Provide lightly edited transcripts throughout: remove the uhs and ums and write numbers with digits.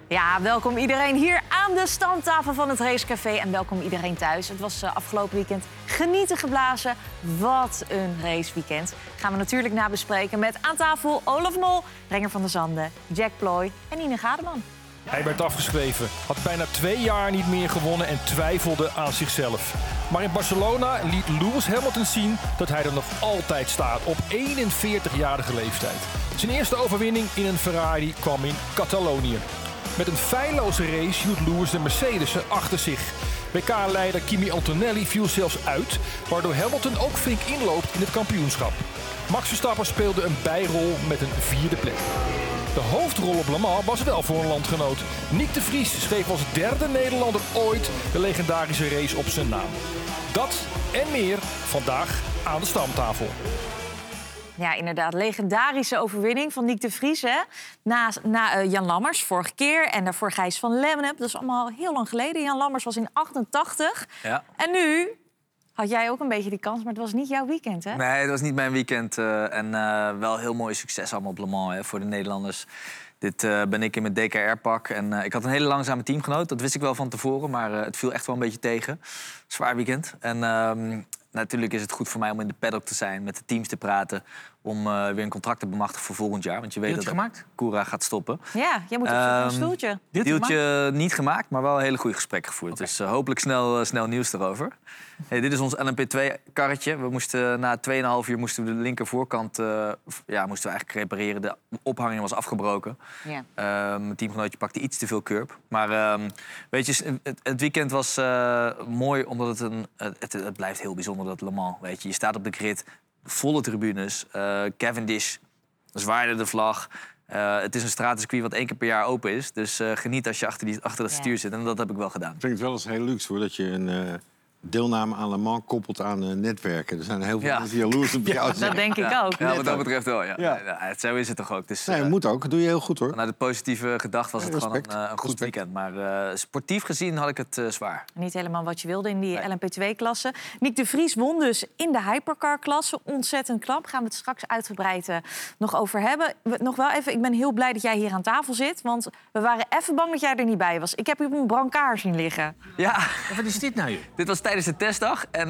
Ja, welkom iedereen hier aan de stamtafel van het Racecafé. En welkom iedereen thuis. Het was afgelopen weekend genieten geblazen. Wat een raceweekend. Gaan we natuurlijk nabespreken met aan tafel Olaf Mol, Renger van der Zanden, Jack Ploy en Ine Gademan. Hij werd afgeschreven, had bijna 2 jaar niet meer gewonnen en twijfelde aan zichzelf. Maar in Barcelona liet Lewis Hamilton zien dat hij er nog altijd staat op 41-jarige leeftijd. Zijn eerste overwinning in een Ferrari kwam in Catalonië. Met een feilloze race hield Lewis de Mercedes'en achter zich. WK-leider Kimi Antonelli viel zelfs uit, waardoor Hamilton ook flink inloopt in het kampioenschap. Max Verstappen speelde een bijrol met een 4e plek. De hoofdrol op Le Mans was wel voor een landgenoot. Nick de Vries schreef als 3e Nederlander ooit de legendarische race op zijn naam. Dat en meer vandaag aan de stamtafel. Ja, inderdaad. Legendarische overwinning van Nick de Vries. Hè? Na Jan Lammers vorige keer en daarvoor Gijs van Lemmenen. Dat is allemaal heel lang geleden. Jan Lammers was in 88. Ja. En nu had jij ook een beetje die kans, maar het was niet jouw weekend, hè? Nee, het was niet mijn weekend. En wel heel mooi succes allemaal op Le Mans, hè, voor de Nederlanders. Dit ben ik in mijn DKR-pak. En ik had een hele langzame teamgenoot. Dat wist ik wel van tevoren, maar het viel echt wel een beetje tegen. Zwaar weekend. En natuurlijk is het goed voor mij om in de paddock te zijn, met de teams te praten, om weer een contract te bemachtigen voor volgend jaar. Want je weet dat Koera gaat stoppen. Ja, jij moet op een stoeltje. Deeltje niet gemaakt, maar wel een hele goede gesprek gevoerd. Okay. Dus hopelijk snel nieuws erover. Hey, dit is ons LMP2-karretje. We moesten na 2,5 uur moesten we de linker voorkant moesten we eigenlijk repareren. De ophanging was afgebroken. Ja. Mijn teamgenootje pakte iets te veel curb. Maar weet je, het weekend was mooi, omdat het blijft heel bijzonder, dat Le Mans. Weet je staat op de grid, volle tribunes. Cavendish zwaaide de vlag. Het is een stratencircuit wat 1 keer per jaar open is. Dus geniet als je achter dat stuur zit. En dat heb ik wel gedaan. Ik vind het wel eens heel luxe, hoor, dat je een deelname aan Le Mans koppelt aan netwerken. Er zijn heel veel mensen die jaloers op jou zijn. Dat denk ik ook. Ja, wat dat betreft wel, ja. Zo is het toch ook. Dus, nee, moet ook. Dat doe je heel goed, hoor. Vanuit het positieve gedacht was het gewoon een goed weekend. Maar sportief gezien had ik het zwaar. Niet helemaal wat je wilde in die LMP2-klasse. Nick de Vries won dus in de hypercar-klasse. Ontzettend knap. Gaan we het straks uitgebreid nog over hebben. Nog wel even, ik ben heel blij dat jij hier aan tafel zit. Want we waren even bang dat jij er niet bij was. Ik heb u op een brancard zien liggen. Ja. Wat is dit nou, joh? Dit was tijdens de testdag. En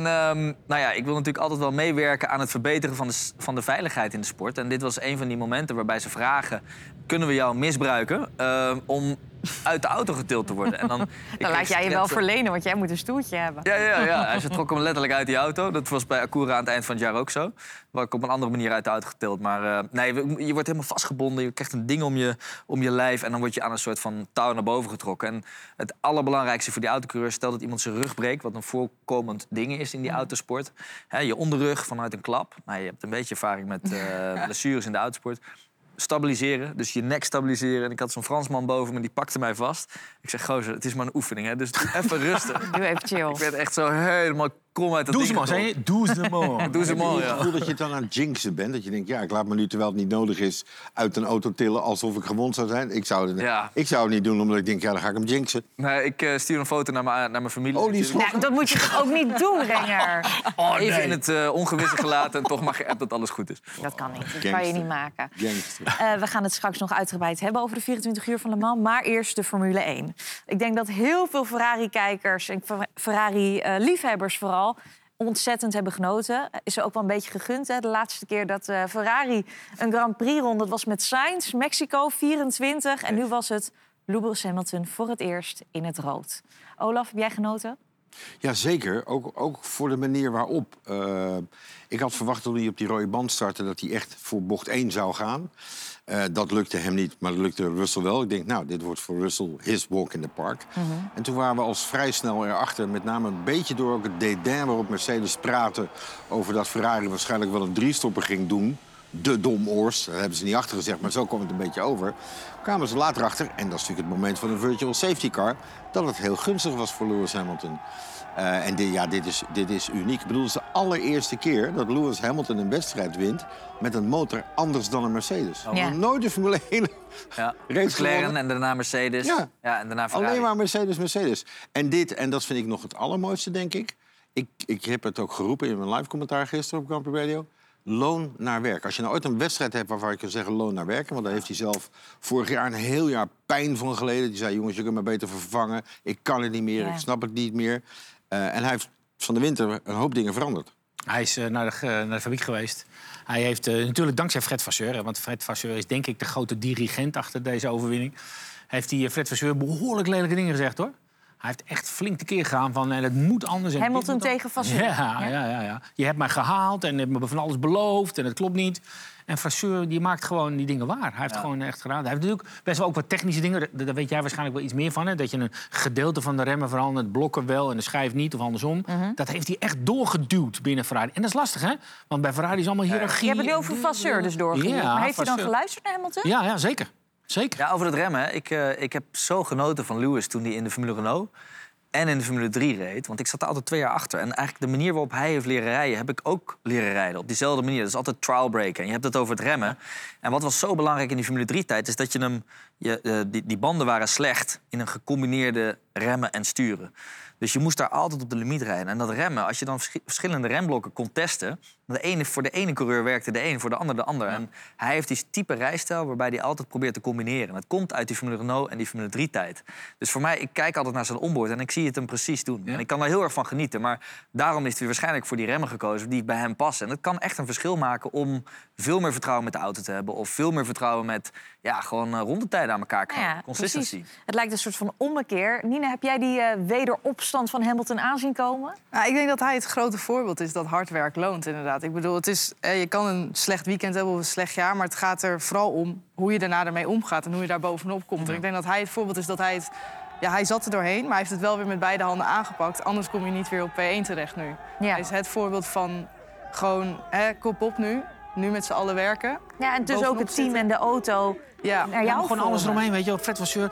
ik wil natuurlijk altijd wel meewerken aan het verbeteren van de veiligheid in de sport. En dit was een van die momenten waarbij ze vragen, kunnen we jou misbruiken om uit de auto getild te worden? En dan laat jij je wel verlenen, want jij moet een stoeltje hebben. Ja. Ze trokken me letterlijk uit die auto. Dat was bij Acura aan het eind van het jaar ook zo. Waar ik op een andere manier uit de auto getild. Maar je wordt helemaal vastgebonden. Je krijgt een ding om je lijf. En dan word je aan een soort van touw naar boven getrokken. En het allerbelangrijkste voor die autocoureur, stel dat iemand zijn rug breekt, wat een voorkomend ding is in die autosport. Je onderrug vanuit een klap. Je hebt een beetje ervaring met blessures in de autosport. Stabiliseren, dus je nek stabiliseren. En ik had zo'n Fransman boven me, die pakte mij vast. Ik zeg, gozer, het is maar een oefening, hè? Dus even rustig. Doe even chill. Ik werd echt zo helemaal krom uit dat ding. Doucement, zei je? Doucement. Doucement, ja. Het gevoel dat je dan aan het jinxen bent. Dat je denkt, ik laat me nu, terwijl het niet nodig is, uit een auto tillen alsof ik gewond zou zijn. Ik zou het niet doen, omdat ik denk, dan ga ik hem jinxen. Nee, ik stuur een foto naar mijn familie. Oh, dat moet je toch ook niet doen, Renger? Even in het ongewisse gelaten en toch mag je app dat alles goed is. Dat kan niet, dat kan je niet maken. Gangster. We gaan het straks nog uitgebreid hebben over de 24 uur van Le Mans. Maar eerst de Formule 1. Ik denk dat heel veel Ferrari-kijkers en Ferrari-liefhebbers vooral ontzettend hebben genoten. Is er ook wel een beetje gegund. Hè? De laatste keer dat Ferrari een Grand Prix ronde, dat was met Sainz, Mexico 24. En nu was het Lewis Hamilton voor het eerst in het rood. Olaf, heb jij genoten? Ja, zeker. Ook voor de manier waarop. Ik had verwacht toen hij op die rode band startte dat hij echt voor bocht 1 zou gaan. Dat lukte hem niet, maar dat lukte Russell wel. Ik denk, dit wordt voor Russell his walk in the park. Mm-hmm. En toen waren we als vrij snel erachter, met name een beetje door ook het dédain waarop Mercedes praatte over dat Ferrari waarschijnlijk wel een 3-stopper ging doen. De domoors, dat hebben ze niet achter gezegd, maar zo kwam het een beetje over. Kwamen ze later achter, en dat is natuurlijk het moment van een virtual safety car, dat het heel gunstig was voor Lewis Hamilton. Dit is uniek. Ik bedoel, het is de allereerste keer dat Lewis Hamilton een wedstrijd wint met een motor anders dan een Mercedes. Ja. Nooit de Formule 1 race McLaren en daarna Mercedes. Ja, en daarna Ferrari. Alleen maar Mercedes. En dat vind ik nog het allermooiste, denk ik. Ik heb het ook geroepen in mijn live commentaar gisteren op Grand Prix Radio. loon naar werk. Als je nou ooit een wedstrijd hebt waarvan je kan zeggen loon naar werken... want daar heeft hij zelf vorig jaar een heel jaar pijn van geleden. Die zei, jongens, je kunt me beter vervangen. Ik kan het niet meer, ik snap het niet meer. En hij heeft van de winter een hoop dingen veranderd. Hij is naar de fabriek geweest. Hij heeft natuurlijk dankzij Fred Vasseur... want Fred Vasseur is denk ik de grote dirigent achter deze overwinning... heeft die Fred Vasseur behoorlijk lelijke dingen gezegd, hoor. Hij heeft echt flink tekeer gegaan van het moet anders. Hamilton tegen Vasseur. Ja. Je hebt mij gehaald en hebt me van alles beloofd en het klopt niet. En Vasseur die maakt gewoon die dingen waar. Hij heeft gewoon echt gedaan. Hij heeft natuurlijk best wel ook wat technische dingen. Daar weet jij waarschijnlijk wel iets meer van. Hè? Dat je een gedeelte van de remmen verandert, het blokken wel en de schijf niet of andersom. Dat heeft hij echt doorgeduwd binnen Ferrari. En dat is lastig, hè? Want bij Ferrari is allemaal hiërarchie. Je hebt het nu over Vasseur dus doorgeduwd. Maar heeft hij dan geluisterd naar Hamilton? Ja, zeker. Zeker. Ja, over het remmen. Ik heb zo genoten van Lewis toen hij in de Formule Renault en in de Formule 3 reed. Want ik zat er altijd 2 jaar achter. En eigenlijk de manier waarop hij heeft leren rijden... heb ik ook leren rijden. Op diezelfde manier. Dat is altijd trial break. En je hebt het over het remmen. En wat was zo belangrijk in die Formule 3-tijd... is dat die banden waren slecht in een gecombineerde remmen en sturen. Dus je moest daar altijd op de limiet rijden. En dat remmen, als je dan verschillende remblokken kon testen... voor de ene coureur werkte de een, voor de ander de ander. Ja. En hij heeft die type rijstijl waarbij hij altijd probeert te combineren. En dat komt uit die Formule Renault en die Formule 3-tijd. Dus voor mij, ik kijk altijd naar zijn onboard en ik zie het hem precies doen. Ja. En ik kan daar heel erg van genieten. Maar daarom is hij waarschijnlijk voor die remmen gekozen die bij hem passen. En dat kan echt een verschil maken om veel meer vertrouwen met de auto te hebben... of veel meer vertrouwen met gewoon rondetijden aan elkaar krijgen. Ja, consistency. Precies. Het lijkt een soort van ommekeer. Nina, heb jij die wederopstand van Hamilton aanzien komen? Nou, ik denk dat hij het grote voorbeeld is dat hard werk loont, inderdaad. Ik bedoel, je kan een slecht weekend hebben of een slecht jaar... maar het gaat er vooral om hoe je daarna ermee omgaat en hoe je daar bovenop komt. En ik denk dat hij het voorbeeld is dat hij het... Ja, hij zat er doorheen, maar hij heeft het wel weer met beide handen aangepakt. Anders kom je niet weer op P1 terecht nu. Ja. Hij is het voorbeeld van gewoon kop op nu. Nu met z'n allen werken. Ja, en dus ook het team en de auto. Ja, naar jou gewoon alles eromheen, weet je. Fred Vasseur,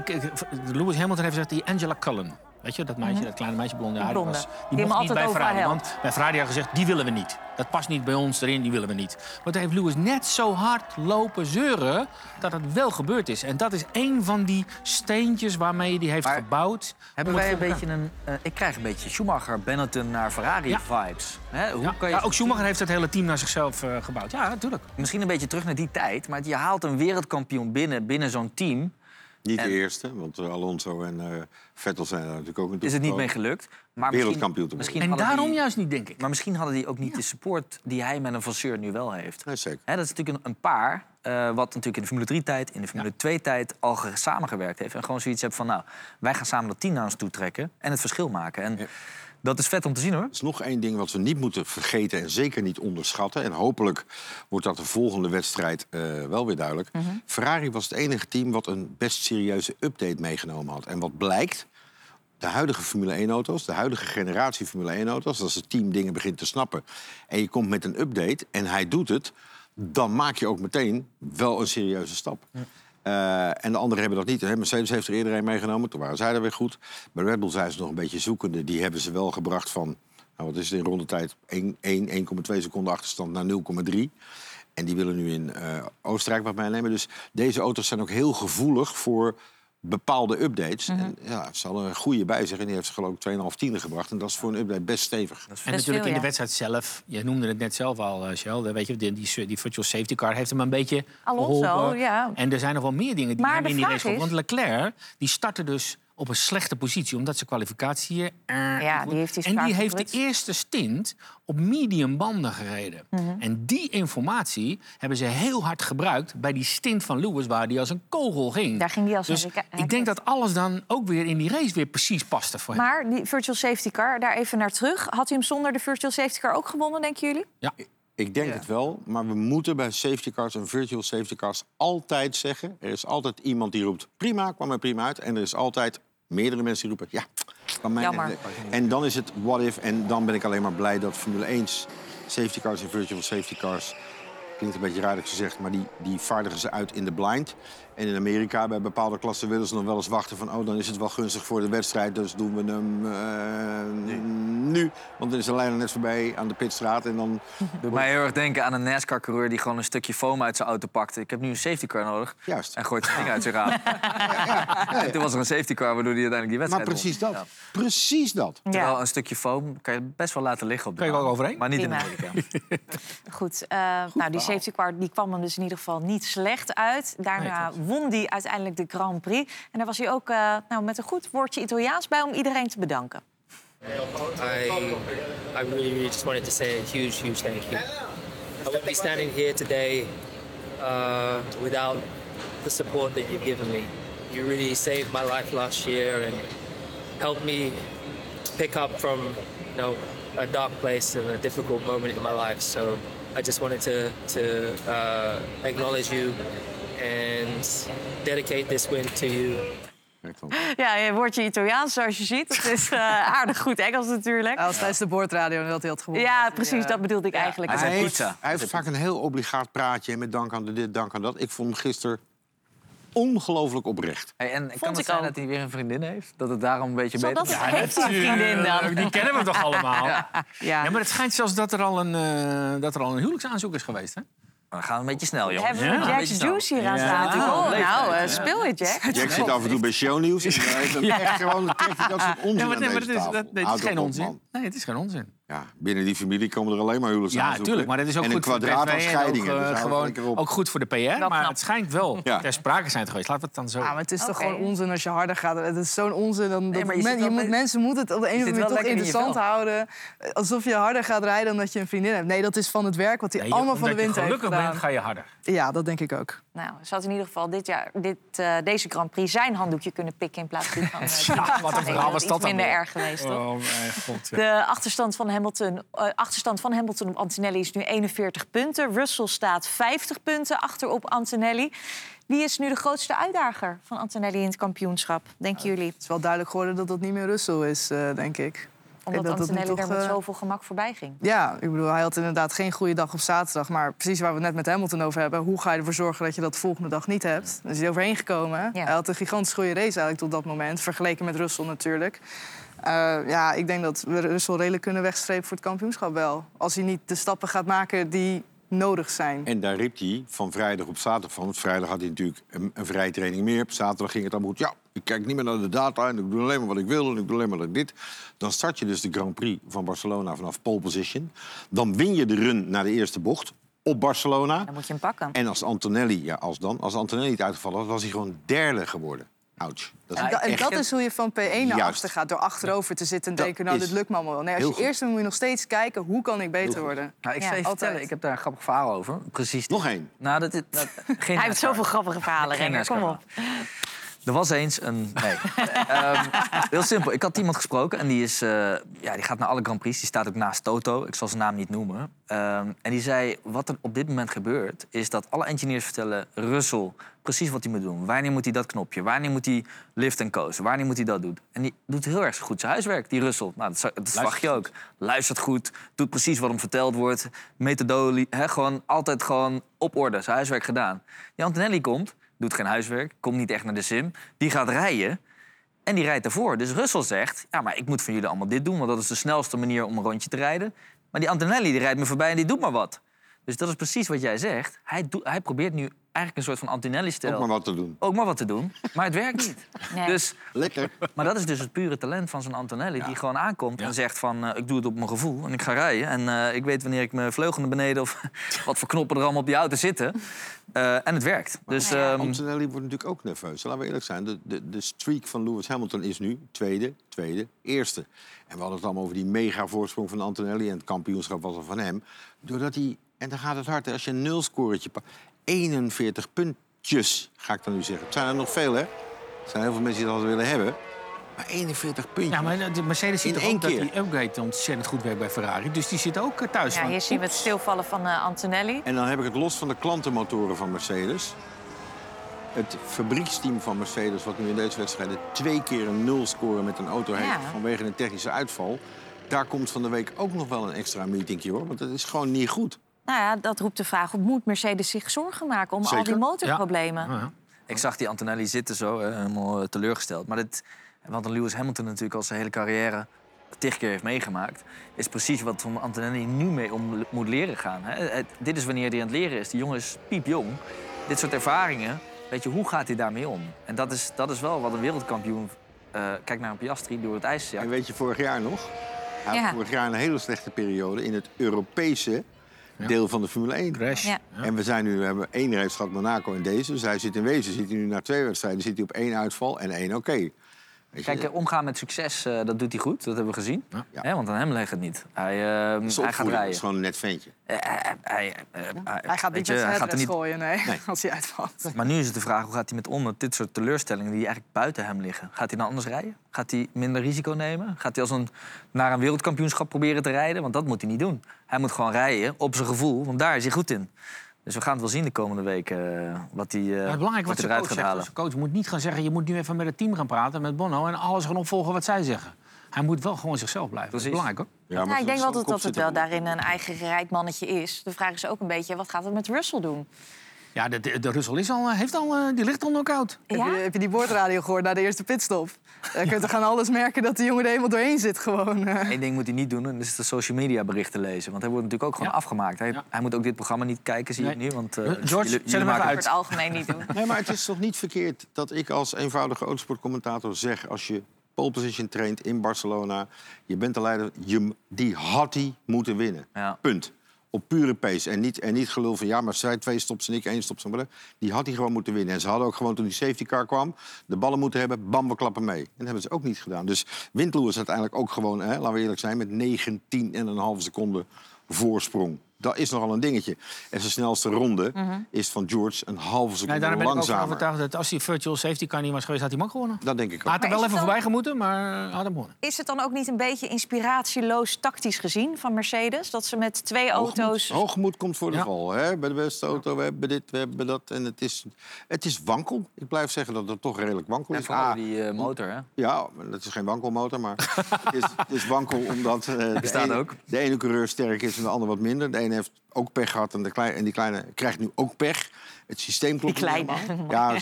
Lewis Hamilton heeft gezegd die Angela Cullen. Weet je, dat meisje, dat kleine meisje, blonde haar, die mocht niet bij Ferrari. Want bij Ferrari had gezegd, die willen we niet. Dat past niet bij ons erin, die willen we niet. Maar toen heeft Lewis net zo hard lopen zeuren dat het wel gebeurd is. En dat is één van die steentjes waarmee hij heeft gebouwd. Hebben wij een beetje ik krijg een beetje Schumacher, Benetton naar Ferrari-vibes. Ook Schumacher heeft het hele team naar zichzelf gebouwd. Ja, natuurlijk. Misschien een beetje terug naar die tijd. Maar je haalt een wereldkampioen binnen zo'n team... Niet de eerste, want Alonso en Vettel zijn er natuurlijk ook is het niet mee gelukt. Maar wereldkampioen. En daarom juist niet, denk ik. Maar misschien hadden die ook niet de support die hij met een Vasseur nu wel heeft. Nee, zeker. Dat is natuurlijk een paar wat natuurlijk in de Formule 3-tijd, in de Formule 2-tijd al samengewerkt heeft. En gewoon zoiets hebt van, wij gaan samen dat team naar ons toe trekken en het verschil maken. En dat is vet om te zien, hoor. Er is nog één ding wat we niet moeten vergeten en zeker niet onderschatten. En hopelijk wordt dat de volgende wedstrijd wel weer duidelijk. Ferrari was het enige team wat een best serieuze update meegenomen had. En wat blijkt, de huidige Formule 1-auto's, de huidige generatie Formule 1-auto's... als het team dingen begint te snappen en je komt met een update en hij doet het... dan maak je ook meteen wel een serieuze stap. En de anderen hebben dat niet. Hè. Mercedes heeft er eerder een meegenomen, toen waren zij er weer goed. Bij Red Bull zijn ze nog een beetje zoekende. Die hebben ze wel gebracht van, wat is het in rondetijd? 1,2 seconden achterstand naar 0,3. En die willen nu in Oostenrijk wat meenemen. Dus deze auto's zijn ook heel gevoelig voor bepaalde updates. En ze hadden een goede bij zich en die heeft ze geloof ik 2,5 tienden gebracht. En dat is voor een update best stevig. En natuurlijk in de wedstrijd zelf, je noemde het net zelf al, Shell, weet je, die virtual safety car heeft hem een beetje geholpen. Ja. En er zijn nog wel meer dingen die hem in die race helpen. Want Leclerc, die startte dus op een slechte positie, omdat zijn kwalificatie die heeft de eerste stint op medium banden gereden. En die informatie hebben ze heel hard gebruikt bij die stint van Lewis, waar hij als een kogel ging. Daar ging hij als dus ik denk dat alles dan ook weer in die race weer precies paste voor hem. Maar die virtual safety car, daar even naar terug. Had hij hem zonder de virtual safety car ook gewonnen, denken jullie? Ja. Ik denk het wel, maar we moeten bij safety cars en virtual safety cars altijd zeggen... er is altijd iemand die roept, prima, kwam er prima uit. En er is altijd meerdere mensen die roepen, kwam mij. Jammer. En dan is het what if. En dan ben ik alleen maar blij dat Formule 1 safety cars en virtual safety cars klinkt een beetje raar dat ik ze zeg, maar die vaardigen ze uit in de blind. En in Amerika, bij bepaalde klassen, willen ze nog wel eens wachten van... dan is het wel gunstig voor de wedstrijd, dus doen we hem nu. Want dan is de lijn er net voorbij aan de pitstraat en dan... Doet mij heel erg denken aan een NASCAR-coureur die gewoon een stukje foam uit zijn auto pakte. Ik heb nu een safety car nodig. Juist. En gooit zijn ding uit zijn raam. En toen was er een safety car waardoor hij uiteindelijk die wedstrijd Maar precies won. dat. Precies dat. Terwijl een stukje foam kan je best wel laten liggen op de Kan je baan. wel overheen? Maar niet Prima. in Amerika. Goed, nou, die safety car die kwam hem dus in ieder geval niet slecht uit. Daarna won hij uiteindelijk de Grand Prix. En daar was hij ook met een goed woordje Italiaans bij om iedereen te bedanken. I really just wanted to say a huge thank you. I wouldn't be standing here today without the support that you've given me. You really saved my life last year and helped me pick up from, a dark place and a difficult moment in my life. So I just wanted to acknowledge you and dedicate this win to you. Ja, een woordje Italiaans, zoals je ziet. Dat is aardig goed Engels natuurlijk. Hij was tijdens de boordradio dat hij had gewonnen. Ja, precies, dat bedoelde ik eigenlijk. Hij zei pizza. Hij heeft vaak een heel obligaat praatje met dank aan dit, dank aan dat. Ik vond hem gisteren ongelooflijk oprecht. Hey, en kan ik het zijn ook. dat hij weer een vriendin heeft? Dat het daarom een beetje Zal beter dat gaat? heeft hij een vriendin dan? Die kennen we toch allemaal? Ja. Ja, maar het schijnt zelfs dat er al een huwelijksaanzoek is geweest, hè? Dan gaan we een beetje snel, jongens. Hebben we Jack's Juice hier aan staan? Speel je, Jack. Jack zit af en toe bij shownieuws. En hij heeft hem echt gewoon dat soort onzin Ja, maar aan nee, maar deze het tafel. is Houd geen toch op, onzin. man. Nee, het is geen onzin. Ja, binnen die familie komen er alleen maar huwelijksaanzoeken. Ja, tuurlijk, maar dat is ook en goed voor een de kwadraat TV van en ook, scheidingen. Dus hou het gewoon, lekker op. ook goed voor de PR, maar knap. het schijnt wel Ja. ter sprake zijn geweest. Laten we het dan zo... Ja, maar het is toch Oké. gewoon onzin als je harder gaat. Het is zo'n onzin. Mensen moeten het op de een of andere manier toch interessant houden. Alsof je harder gaat rijden dan dat je een vriendin hebt. Nee, dat is van het werk wat hij allemaal van de wind heeft gelukkig gedaan. bent, ga je harder. Ja, dat denk ik ook. Nou, ze had in ieder geval deze Grand Prix zijn handdoekje kunnen pikken in plaats van wat een verhaal was dat iets dan minder weer? erg geweest, toch? Oh, mijn god. Ja. De achterstand van Hamilton op Antonelli is nu 41 punten. Russell staat 50 punten achter op Antonelli. Wie is nu de grootste uitdager van Antonelli in het kampioenschap, denken jullie? Het is wel duidelijk geworden dat dat niet meer Russell is, denk ik. Omdat dat het nu Antonelli toch, er met zoveel gemak voorbij ging. Ja, ik bedoel, hij had inderdaad geen goede dag op zaterdag. Maar precies waar we het net met Hamilton over hebben. Hoe ga je ervoor zorgen dat je dat de volgende dag niet hebt? Daar is hij overheen gekomen. Ja. Hij had een gigantisch goede race eigenlijk tot dat moment. Vergeleken met Russell natuurlijk. Ik denk dat we Russell redelijk kunnen wegstrepen voor het kampioenschap wel. Als hij niet de stappen gaat maken die nodig zijn. En daar riep hij van vrijdag op zaterdag van. Want vrijdag had hij natuurlijk een vrije training meer. Op zaterdag ging het allemaal goed. Ja, ik kijk niet meer naar de data en ik doe alleen maar wat ik wil. En ik doe alleen maar dit. Dan start je dus de Grand Prix van Barcelona vanaf pole position. Dan win je de run naar de eerste bocht op Barcelona. Dan moet je hem pakken. En als Antonelli, als Antonelli niet uitgevallen was, was hij gewoon derde geworden. Ouch. Dat is hoe je van P1 naar Juist. achter gaat. Door achterover te zitten en Dat denken, nou, is dit lukt me allemaal wel. Nee, als heel je goed. eerst moet je nog steeds kijken, hoe kan ik beter worden? Nou, ik Ja, zal je altijd. vertellen, ik heb daar een grappig verhaal over. Precies. Nog één. Nou, geen Hij heeft zoveel grappige verhalen, Geen Renger. Kom NASCAR. op. Er was eens een... Nee. Heel simpel. Ik had iemand gesproken en die gaat naar alle Grand Prix. Die staat ook naast Toto. Ik zal zijn naam niet noemen. En die zei, wat er op dit moment gebeurt... is dat alle engineers vertellen Russell precies wat hij moet doen. Wanneer moet hij dat knopje? Wanneer moet hij lift en coasten? Wanneer moet hij dat doen? En die doet heel erg goed zijn huiswerk, die Russell. Nou, dat verwacht je ook. Luistert goed, doet precies wat hem verteld wordt. Methodologie, gewoon altijd gewoon op orde. Zijn huiswerk gedaan. Die Antonelli komt... doet geen huiswerk, komt niet echt naar de sim. Die gaat rijden en die rijdt ervoor. Dus Russell zegt, ja, maar ik moet van jullie allemaal dit doen... want dat is de snelste manier om een rondje te rijden. Maar die Antonelli die rijdt me voorbij en die doet maar wat. Dus dat is precies wat jij zegt. Hij probeert nu eigenlijk een soort van Antonelli-stijl... Ook maar wat te doen. Ook maar wat te doen, maar het werkt niet. Nee. Dus, Lekker. maar dat is dus het pure talent van zo'n Antonelli... die gewoon aankomt en zegt van... ik doe het op mijn gevoel en ik ga rijden. En ik weet wanneer ik mijn vleugel naar beneden... of wat voor knoppen er allemaal op die auto zitten. En het werkt. Dus, Antonelli wordt natuurlijk ook nerveus. Laten we eerlijk zijn. De streak van Lewis Hamilton is nu tweede, eerste. En we hadden het allemaal over die mega voorsprong van Antonelli... en het kampioenschap was er van hem. Doordat hij... En dan gaat het hard. Hè. Als je een nulscoretje pakt... 41 puntjes, ga ik dan nu zeggen. Het zijn er nog veel, hè? Er zijn heel veel mensen die dat willen hebben. Maar 41 puntjes. Ja, maar de Mercedes ziet In toch één ook dat keer. die upgrade ontzettend goed werkt bij Ferrari. Dus die zit ook thuis Ja, van... hier zien we het stilvallen van Antonelli. En dan heb ik het los van de klantenmotoren van Mercedes. Het fabrieksteam van Mercedes, wat nu in deze wedstrijden 2 keer een 0 scoren met een auto heeft... Ja. vanwege een technische uitval. Daar komt van de week ook nog wel een extra meetingje, hoor. Want het is gewoon niet goed. Nou ja, dat roept de vraag op, moet Mercedes zich zorgen maken om al die motorproblemen? Ja. Ik zag die Antonelli zitten zo, helemaal teleurgesteld. Maar wat een Lewis Hamilton natuurlijk al zijn hele carrière 10 keer heeft meegemaakt, is precies wat Antonelli nu mee om moet leren gaan. Dit is wanneer hij aan het leren is. Die jongen is piepjong. Dit soort ervaringen, weet je, hoe gaat hij daarmee om? En dat is wel wat een wereldkampioen... kijk naar een Piastri door het ijs. Ja. En weet je, vorig jaar nog? Hij had vorig jaar een hele slechte periode in het Europese deel van de Formule 1. Crash. Ja. En we hebben 1 race gehad, Monaco en deze. Dus hij zit in wezen, zit hij nu na 2 wedstrijden, zit hij op 1 uitval en 1 oké. Kijk, omgaan met succes, dat doet hij goed. Dat hebben we gezien. Ja. Want aan hem ligt het niet. Hij gaat rijden. Dat is gewoon een net ventje. Hij gaat niet met zijn gooien, nee, als hij uitvalt. Maar nu is het de vraag, hoe gaat hij met om met dit soort teleurstellingen die eigenlijk buiten hem liggen? Gaat hij dan anders rijden? Gaat hij minder risico nemen? Gaat hij naar een wereldkampioenschap proberen te rijden? Want dat moet hij niet doen. Hij moet gewoon rijden op zijn gevoel, want daar is hij goed in. Dus we gaan het wel zien de komende weken wat hij eruit gaat halen. De coach moet niet gaan zeggen, je moet nu even met het team gaan praten, met Bono, en alles gaan opvolgen wat zij zeggen. Hij moet wel gewoon zichzelf blijven. Dat is belangrijk, hoor. Ja, ik denk wel dat het wel daarin een eigen gereid mannetje is. De vraag is ook een beetje, wat gaat het met Russell doen? Ja, de Russell die ligt al knock-out. Ja? Heb je die boordradio gehoord na de eerste pitstop? Dan kun je toch aan alles merken dat de jongen er helemaal doorheen zit gewoon. Eén ding moet hij niet doen, en dat is de social media berichten lezen. Want hij wordt natuurlijk ook gewoon afgemaakt. Hij moet ook dit programma niet kijken, zie ik nu. Want George, zet hem even uit. Voor het algemeen niet doen. Nee, maar het is toch niet verkeerd dat ik als eenvoudige autosportcommentator zeg, als je pole position traint in Barcelona, je bent de leider, die had hij moeten winnen. Ja. Punt. Op pure pace. En niet gelul van, ja, maar zij 2 stops en ik 1 stops. Die had hij gewoon moeten winnen. En ze hadden ook gewoon, toen die safety car kwam, de ballen moeten hebben, bam, we klappen mee. En dat hebben ze ook niet gedaan. Dus wint Lewis uiteindelijk ook gewoon, laten we eerlijk zijn, met 19,5 seconden voorsprong. Dat is nogal een dingetje. En zijn snelste ronde is van George een halve seconde Daarom ben ik ook van langzamer. overtuigd dat als hij virtual safety car niet was geweest, had hij hem ook gewonnen. Dat denk ik ook. Hij had er Maar wel is even het voorbij gemoeten, maar had hem gewonnen. Is het dan ook niet een beetje inspiratieloos tactisch gezien van Mercedes? Dat ze met 2 auto's... Hoogmoed komt voor de val. Hè? Bij de beste auto, we hebben dit, we hebben dat. En het is wankel. Ik blijf zeggen dat het toch redelijk wankel is. vooral die motor, hè? Ja, dat is geen wankelmotor, maar het is wankel omdat de ene coureur sterk is en de ander wat minder. De ene heeft ook pech gehad en die kleine krijgt nu ook pech. Het systeem klopt Die kleine. niet helemaal. Ja,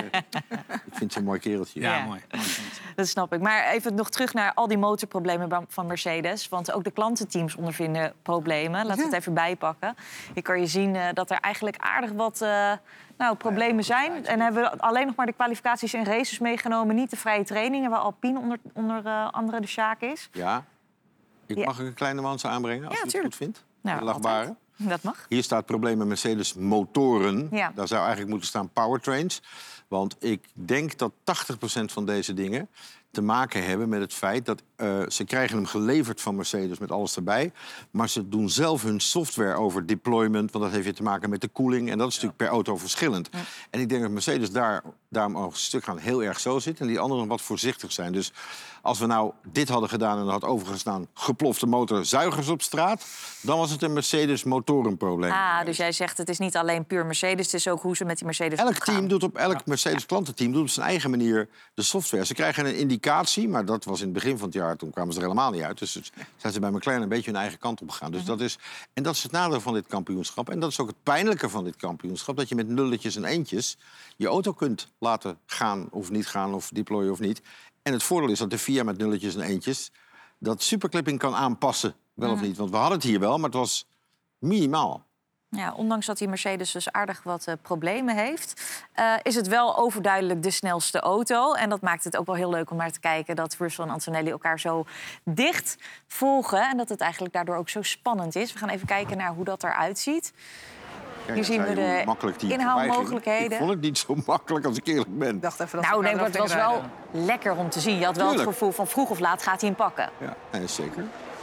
ik vind het een mooi kereltje. Ja, mooi. Dat snap ik. Maar even nog terug naar al die motorproblemen van Mercedes. Want ook de klantenteams ondervinden problemen. Laten we het even bijpakken. Je kan je zien dat er eigenlijk aardig wat problemen zijn. En hebben we alleen nog maar de kwalificaties en races meegenomen. Niet de vrije trainingen, waar Alpine onder andere de Sjaak is. Ja, mag ik een kleine nuance aanbrengen als je het goed vindt? Nou, Lachtbare. Dat mag. Hier staat probleem met Mercedes motoren. Ja. Daar zou eigenlijk moeten staan powertrains. Want ik denk dat 80% van deze dingen te maken hebben met het feit dat ze krijgen hem geleverd van Mercedes met alles erbij. Maar ze doen zelf hun software over deployment. Want dat heeft weer te maken met de koeling. En dat is natuurlijk per auto verschillend. Ja. En ik denk dat Mercedes daarom een stuk gaan heel erg zo zit. En die anderen nog wat voorzichtig zijn. Dus als we nou dit hadden gedaan en er had overgestaan geplofte motor, zuigers op straat, dan was het een Mercedes motorenprobleem. Dus jij zegt het is niet alleen puur Mercedes, het is ook hoe ze met die Mercedes elk Mercedes klantenteam doet op zijn eigen manier de software. Ze krijgen een indicatie, maar dat was in het begin van het jaar, toen kwamen ze er helemaal niet uit. Dus zijn ze bij McLaren een beetje hun eigen kant op gegaan. Dus dat is het nadeel van dit kampioenschap. En dat is ook het pijnlijke van dit kampioenschap, dat je met nulletjes en eentjes je auto kunt laten gaan of deployen of niet. En het voordeel is dat de FIA met nulletjes en eentjes dat superclipping kan aanpassen, wel of niet. Want we hadden het hier wel, maar het was minimaal. Ja, ondanks dat die Mercedes dus aardig wat problemen heeft, is het wel overduidelijk de snelste auto. En dat maakt het ook wel heel leuk om naar te kijken dat Russell en Antonelli elkaar zo dicht volgen. En dat het eigenlijk daardoor ook zo spannend is. We gaan even kijken naar hoe dat eruit ziet. Hier zien we de inhaalmogelijkheden. Ik vond het niet zo makkelijk als ik eerlijk ben. Ik dacht even maar het was wel lekker om te zien. Je had wel het gevoel van vroeg of laat gaat hij hem pakken. Ja, zeker.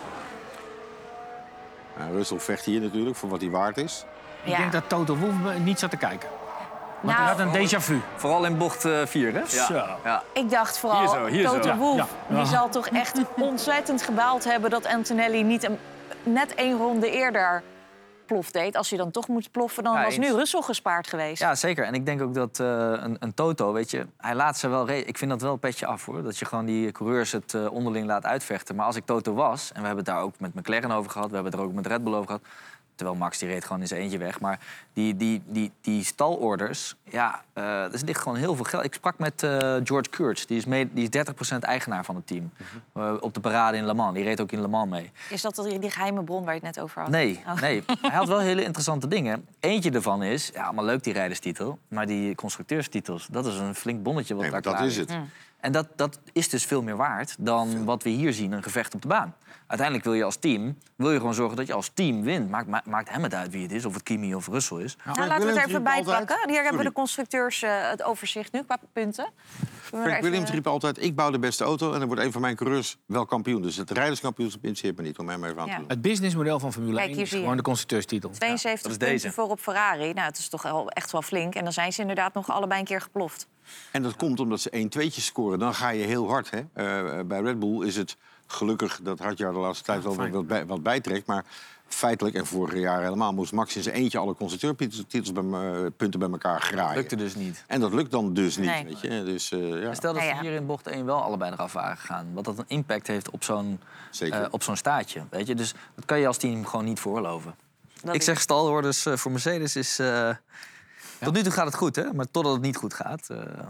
Russell vecht hier natuurlijk voor wat hij waard is. Ik denk dat Toto Wolff niet zat te kijken. Want hij had een déjà vu. Vooral in bocht 4, hè? Ja. Ik dacht vooral, Toto Wolff die zal toch echt ontzettend gebaald hebben dat Antonelli niet net 1 ronde eerder plof deed. Als hij dan toch moet ploffen, dan was nu Russell gespaard geweest. Ja, zeker. En ik denk ook dat een Toto, weet je, hij laat ze wel... Ik vind dat wel een petje af, hoor. Dat je gewoon die coureurs het onderling laat uitvechten. Maar als ik Toto was, en we hebben het daar ook met McLaren over gehad, we hebben het er ook met Red Bull over gehad, Terwijl Max die reed gewoon in zijn eentje weg. Maar die stalorders, er ligt gewoon heel veel geld. Ik sprak met George Kurtz, die is 30% eigenaar van het team. Op de parade in Le Mans. Die reed ook in Le Mans mee. Is dat die geheime bron waar je het net over had? Nee. Hij had wel hele interessante dingen. Eentje ervan is, allemaal leuk die rijderstitel. Maar die constructeurstitels, dat is een flink bonnetje wat daar klaar is het. En dat is dus veel meer waard dan wat we hier zien, een gevecht op de baan. Uiteindelijk wil je als team gewoon zorgen dat je als team wint. Maakt hem het uit wie het is, of het Kimi of Russell is. Nou, laten we het er even bij pakken. Hier hebben de constructeurs het overzicht nu qua punten. Frank Williams riep altijd, ik bouw de beste auto... en dan wordt een van mijn coureurs wel kampioen. Dus het rijderskampioenschap interesseert me niet, om hem even aan te doen. Het businessmodel van Formule 1 is gewoon de constructeurstitel. 72 punten voor op Ferrari. Nou, het is toch echt wel flink. En dan zijn ze inderdaad nog allebei een keer geploft. En dat komt omdat ze 1-2'tjes scoren. Dan ga je heel hard. Hè? Bij Red Bull is het gelukkig dat Hadjar de laatste tijd wel wat bijtrekt. Maar feitelijk, en vorig jaar helemaal, moest Max in zijn eentje alle constructeurpunten bij elkaar graaien. Dat lukte dus niet. En dat lukt dan dus niet. Nee. Weet je? Dus, Stel dat ze hier in bocht 1 wel allebei eraf waren gegaan. Wat dat een impact heeft op zo'n staatje. Weet je? Dus dat kan je als team gewoon niet veroorloven. Ik zeg stalorders voor Mercedes is... Tot nu toe gaat het goed, hè? Maar totdat het niet goed gaat...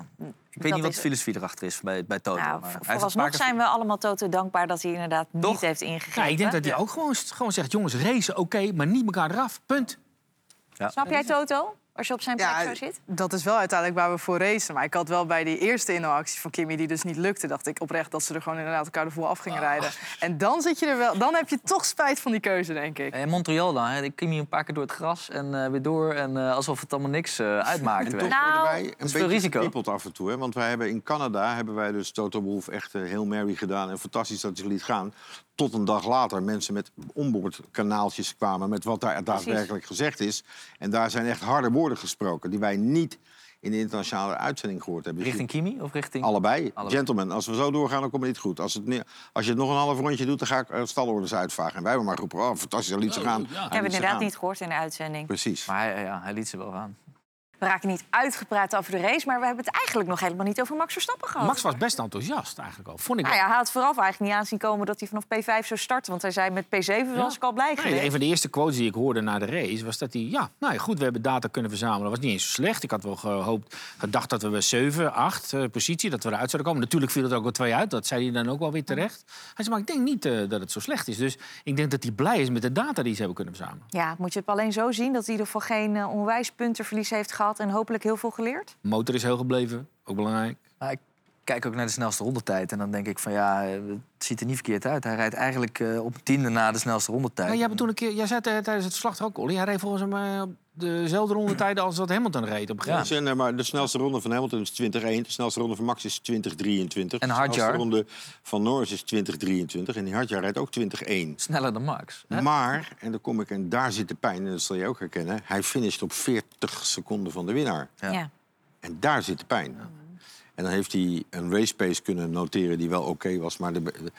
Ik weet niet wat de filosofie erachter is bij Toto. Nou, vooralsnog zijn we allemaal Toto dankbaar dat hij inderdaad niet heeft ingegeven. Ja, ik denk dat hij ook gewoon zegt, jongens, racen oké, maar niet elkaar eraf. Punt. Ja. Snap jij Toto? Als je op zijn plek zo zit? Dat is wel uiteindelijk waar we voor racen. Maar ik had wel bij die eerste inhaalactie van Kimi, die dus niet lukte, dacht ik oprecht dat ze er gewoon inderdaad elkaar ervoor af gingen rijden. En dan zit je er wel, dan heb je toch spijt van die keuze, denk ik. En Montreal dan, hè? Kimi een paar keer door het gras en weer door. En alsof het allemaal niks uitmaakt. En toch worden wij een beetje risico geknippeld af en toe. Hè? Want wij hebben in Canada dus Toto Wolff echt heel Mary gedaan. En fantastisch dat hij liet gaan. Tot een dag later mensen met onboardkanaaltjes kwamen met wat daar daadwerkelijk gezegd is. En daar zijn echt harde woorden gesproken die wij niet in de internationale uitzending gehoord hebben. Richting Kimi of richting... Allebei. Gentlemen, als we zo doorgaan, dan komt het niet goed. Als je het nog een half rondje doet, dan ga ik stalorders uitvagen. En wij hebben maar geroepen, fantastisch, hij liet ze gaan. Ja. Hebben we inderdaad niet gehoord in de uitzending. Precies. Maar hij liet ze wel gaan. We raken niet uitgepraat over de race, maar we hebben het eigenlijk nog helemaal niet over Max Verstappen gehad. Max was best enthousiast eigenlijk al, vond ik. Nou ja, hij had vooraf eigenlijk niet aanzien komen dat hij vanaf P5 zou starten. Want hij zei met P7 was ik al blij geweest. Nee, een van de eerste quotes die ik hoorde na de race was dat hij... goed, we hebben data kunnen verzamelen. Dat was niet eens zo slecht. Ik had wel gedacht dat we bij 7, 8 positie, dat we eruit zouden komen. Natuurlijk viel het ook wel 2 uit. Dat zei hij dan ook wel weer terecht. Hij zei, maar ik denk niet dat het zo slecht is. Dus ik denk dat hij blij is met de data die ze hebben kunnen verzamelen. Ja, moet je het alleen zo zien dat hij in ieder geval geen onwijs puntenverlies heeft gehad en hopelijk heel veel geleerd? De motor is heel gebleven, ook belangrijk. Ik kijk ook naar de snelste rondetijd en dan denk ik van het ziet er niet verkeerd uit. Hij rijdt eigenlijk op 10e na de snelste rondetijd. Ja, jij zei tijdens het verslag ook, Olly, hij reed volgens mij dezelfde rondetijden als wat Hamilton reed op een gegeven moment. Maar de snelste ronde van Hamilton is 20-1, de snelste ronde van Max is 20-23. En de snelste ronde van Norris is 20-23 en die Hadjar rijdt ook 20-1. Sneller dan Max. Hè? Maar, en daar zit de pijn, en dat zal je ook herkennen, hij finisht op 40 seconden van de winnaar. Ja. En daar zit de pijn. En dan heeft hij een race pace kunnen noteren die wel oké was. Maar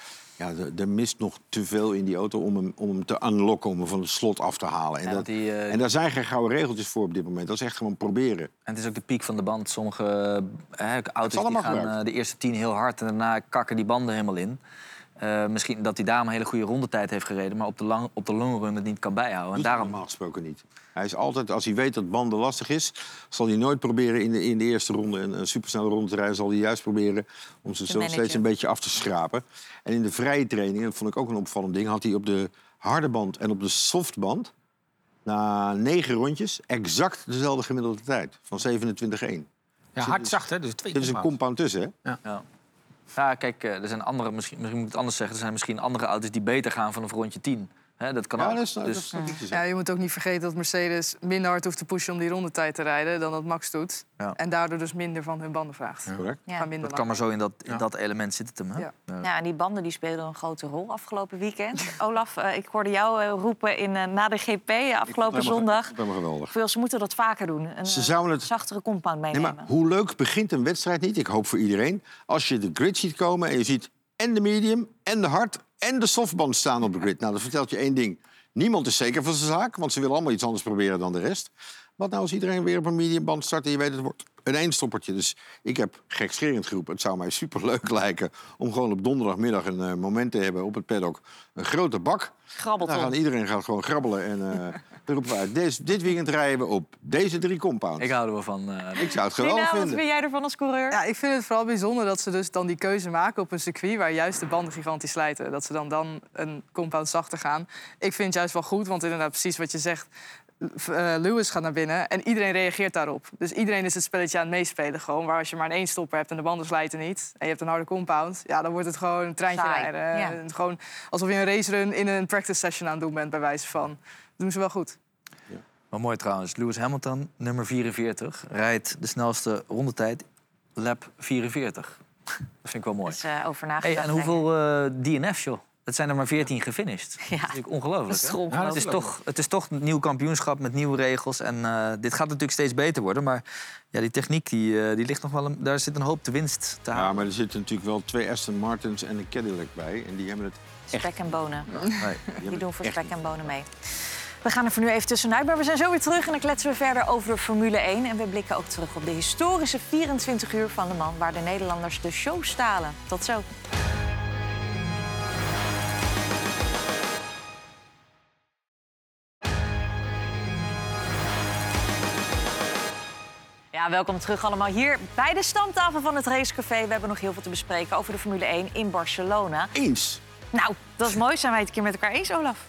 er mist nog te veel in die auto om hem te unlocken, om hem van het slot af te halen. En daar zijn geen gouden regeltjes voor op dit moment. Dat is echt gewoon proberen. En het is ook de piek van de band. Sommige auto's die gaan de eerste 10 heel hard en daarna kakken die banden helemaal in. Misschien dat hij daar een hele goede rondetijd heeft gereden, maar op de long run het niet kan bijhouden. En daarom normaal gesproken niet. Hij is altijd, als hij weet dat banden lastig is, zal hij nooit proberen in de eerste ronde een supersnelle ronde te rijden. Zal hij juist proberen om ze zo steeds een beetje af te schrapen. En in de vrije training, dat vond ik ook een opvallend ding, had hij op de harde band en op de softband na 9 rondjes exact dezelfde gemiddelde tijd van 27-1. Ja, hard zacht, hè? Dus 2 er is een compound tussen, hè? Ja, kijk, er zijn andere, misschien moet ik het anders zeggen, er zijn misschien andere auto's die beter gaan vanaf rondje 10. Dat kan ook. Je moet ook niet vergeten dat Mercedes minder hard hoeft te pushen om die rondetijd te rijden dan dat Max doet. Ja. En daardoor dus minder van hun banden vraagt. Ja. Dat kan maar zo in dat element zitten. Hè? Ja, en die banden die spelen een grote rol afgelopen weekend. Olaf, ik hoorde jou roepen na de GP afgelopen zondag. Dat was geweldig. Ze moeten dat vaker doen. Ze zouden het zachtere compound meenemen. Maar hoe leuk begint een wedstrijd niet? Ik hoop voor iedereen. Als je de grid ziet komen en je ziet en de medium en de hard en de softband staan op de grid. Nou, dat vertelt je één ding. Niemand is zeker van zijn zaak, want ze willen allemaal iets anders proberen dan de rest. Wat nou als iedereen weer op een mediumband start en je weet het wordt een eenstoppertje. Dus ik heb gekscherend geroepen. Het zou mij superleuk lijken om gewoon op donderdagmiddag een moment te hebben op het paddock. Een grote bak. Grabbelton. Iedereen gaat gewoon grabbelen. En dan roepen we uit, dit weekend rijden we op deze 3 compounds. Ik hou er wel van. Ik zou het geweldig vinden. Wat vind jij ervan als coureur? Ja, ik vind het vooral bijzonder dat ze dus dan die keuze maken op een circuit waar juist de banden gigantisch slijten. Dat ze dan een compound zachter gaan. Ik vind het juist wel goed, want inderdaad precies wat je zegt. Lewis gaat naar binnen en iedereen reageert daarop. Dus iedereen is het spelletje aan het meespelen. Gewoon, waar als je maar een eenstopper hebt en de banden slijten niet... en je hebt een harde compound, ja, dan wordt het gewoon een treintje rijden. Ja. Gewoon alsof je een racerun in een practice session aan het doen bent, bij wijze van. Dat doen ze wel goed. Ja. Maar mooi trouwens. Lewis Hamilton, nummer 44, rijdt de snelste rondetijd, lap 44. Dat vind ik wel mooi. Dat is over nagedacht. En hoeveel DNF's, joh? Het zijn er maar 14 gefinished. Ja. Dat is ongelooflijk. Dat is ongelooflijk. Het is toch een nieuw kampioenschap met nieuwe regels. En dit gaat natuurlijk steeds beter worden. Maar ja, die techniek die ligt nog wel... Daar zit een hoop te winst te halen. Ja, maar er zitten natuurlijk wel 2 Aston Martins en een Cadillac bij. En die hebben het echt... Spek en bonen. Ja, nee, Die doen voor spek en bonen mee. We gaan er voor nu even tussenuit, maar we zijn zo weer terug... en dan kletsen we verder over de Formule 1. En we blikken ook terug op de historische 24 uur van Le Mans... waar de Nederlanders de show stalen. Tot zo. Ja, welkom terug allemaal hier bij de stamtafel van het Racecafé. We hebben nog heel veel te bespreken over de Formule 1 in Barcelona. Eens. Nou, dat is mooi. Zijn wij het een keer met elkaar eens, Olaf?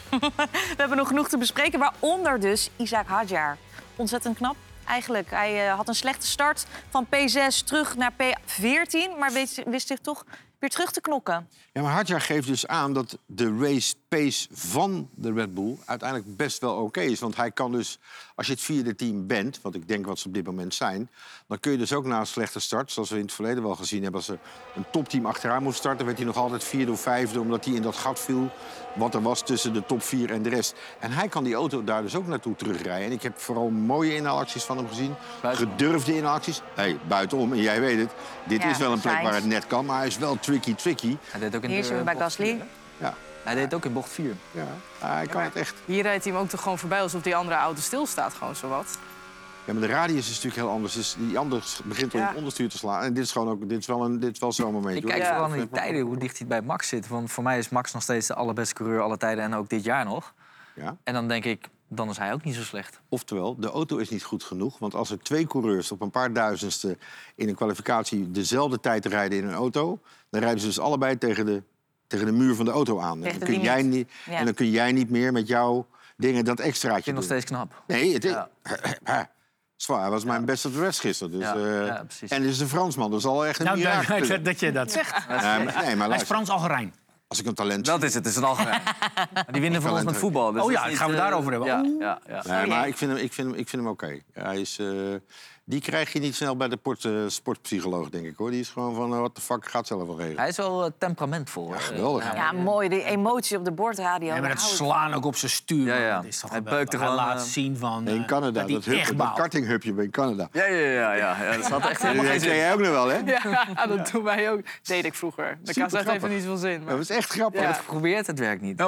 We hebben nog genoeg te bespreken, waaronder dus Isack Hadjar. Ontzettend knap, eigenlijk. Hij had een slechte start van P6 terug naar P14... maar wist zich toch weer terug te knokken. Ja, maar Hadjar geeft dus aan dat de race pace van de Red Bull uiteindelijk best wel oké is. Want hij kan dus, als je het vierde team bent, wat ik denk wat ze op dit moment zijn... dan kun je dus ook na een slechte start, zoals we in het verleden wel gezien hebben... als er een topteam achteraan moest starten, werd hij nog altijd 4e of 5e... omdat hij in dat gat viel wat er was tussen de top 4 en de rest. En hij kan die auto daar dus ook naartoe terugrijden. En ik heb vooral mooie inhaalacties van hem gezien. Gedurfde inhaalacties. Hey, buitenom, en jij weet het, dit is wel een plek waar het net kan... maar hij is wel tricky. Hij deed ook in Hier zien we bij Gasly. Ja. Hij deed ook in bocht 4. Ja, hij kan het echt. Hier rijdt hij hem ook toch gewoon voorbij alsof die andere auto stilstaat, gewoon zowat. Ja, maar de radius is natuurlijk heel anders. Dus die anders begint al in het onderstuur te slaan. En dit is gewoon ook, dit is wel zo'n moment. Ik kijk vooral naar die tijden, hoe dicht hij bij Max zit. Want voor mij is Max nog steeds de allerbeste coureur aller tijden. En ook dit jaar nog. Ja. En dan denk ik, dan is hij ook niet zo slecht. Oftewel, de auto is niet goed genoeg. Want als er 2 coureurs op een paar duizendste in een kwalificatie dezelfde tijd rijden in een auto... dan rijden ze dus allebei tegen de muur van de auto aan. En dan kun jij niet meer met jouw dingen dat extraatje doen. Ik vind het nog steeds knap. Nee, het is... Zwaar, was mijn beste op de rest gisteren. Dus, precies. En het is een Fransman, dat is al echt een mirakel. Dat je dat zegt. Nee, maar Hij is Frans-Algerijn. als ik een talent... Dat is het, het is een algemeen. Die winnen van ons met voetbal. Dus gaan we daarover hebben. Ja. Nee, maar ik vind hem oké. Hij is... Die krijg je niet snel bij de sportpsycholoog, denk ik, hoor. Die is gewoon van, what the fuck, gaat zelf wel regelen. Hij is wel temperamentvol. Ja, geweldig. Ja, mooi. Die emotie op de bordradio. En met het slaan ook op zijn stuur. Ja. Dat is toch Hij geweldig. beukt er gewoon, Hij laat zien van... In Canada, dat kartinghupje in Canada. Ja. Dat had echt helemaal geen Dat zin. deed jij ook nog wel, hè? Ja, dat doen wij ook. Deed ik vroeger. De kast heeft niet zoveel zin. Maar... Dat was echt grappig. Ik heb het geprobeerd, het werkt niet.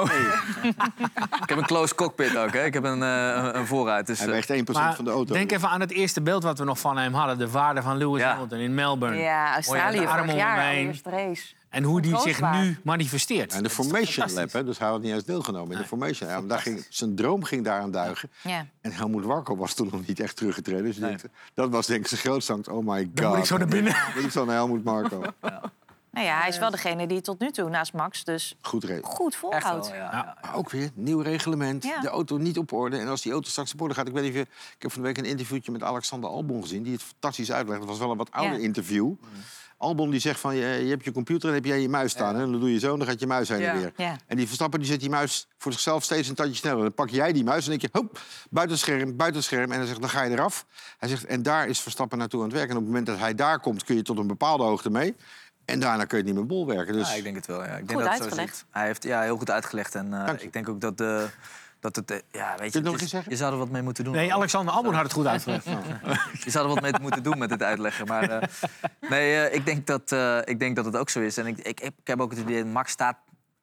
Ik heb een closed cockpit ook, hè. Ik heb een vooruit. Dus, Hij weegt 1% Maar van de auto. denk even aan het eerste beeld wat we nog van hem hadden. De vader van Lewis Hamilton in Melbourne. Ja, Australië Mooi, vorig de jaar, armen de eerste race. En hoe die zich Troostbaar. nu manifesteert. En de Formation Lab, hè, dus hij had niet eens deelgenomen in de Formation Lab. Daar zijn droom ging daaraan duigen. Ja. En Helmut Marko was toen nog niet echt teruggetreden. Dus dat was denk ik zijn grootste angst. Oh my god. Dan moet ik zo naar binnen. Moet ik zo naar Helmut Marko. Nou ja, hij is wel degene die tot nu toe naast Max dus Goed reed. goed echt volhoudt. wel, Maar ook weer, nieuw reglement. Ja. De auto niet op orde. En als die auto straks op orde gaat... Ik weet niet of ik heb van de week een interviewtje met Alexander Albon gezien... die het fantastisch uitlegt. Dat was wel een wat ouder interview. Albon die zegt van, je hebt je computer en heb jij je muis staan. En dan doe je zo en dan gaat je muis heen en weer. Ja. En die Verstappen die zet die muis voor zichzelf steeds een tandje sneller. Dan pak jij die muis en denk je, hop, buitenscherm. En dan zegt, dan ga je eraf. Hij zegt, en daar is Verstappen naartoe aan het werken. En op het moment dat hij daar komt, kun je tot een bepaalde hoogte mee. En daarna kun je het niet meer bolwerken. Dus... Ja, ik denk het wel. Ja. Ik denk Goed dat het zo uitgelegd. zit. Hij heeft heel goed uitgelegd. En ik denk ook dat het... weet je, je nog eens zeggen? je zou er wat mee moeten doen. Nee, Alexander Albon had het goed uitgelegd. Je zou er wat mee moeten doen met het uitleggen. Maar ik denk dat het ook zo is. En ik heb ook het idee, Max staat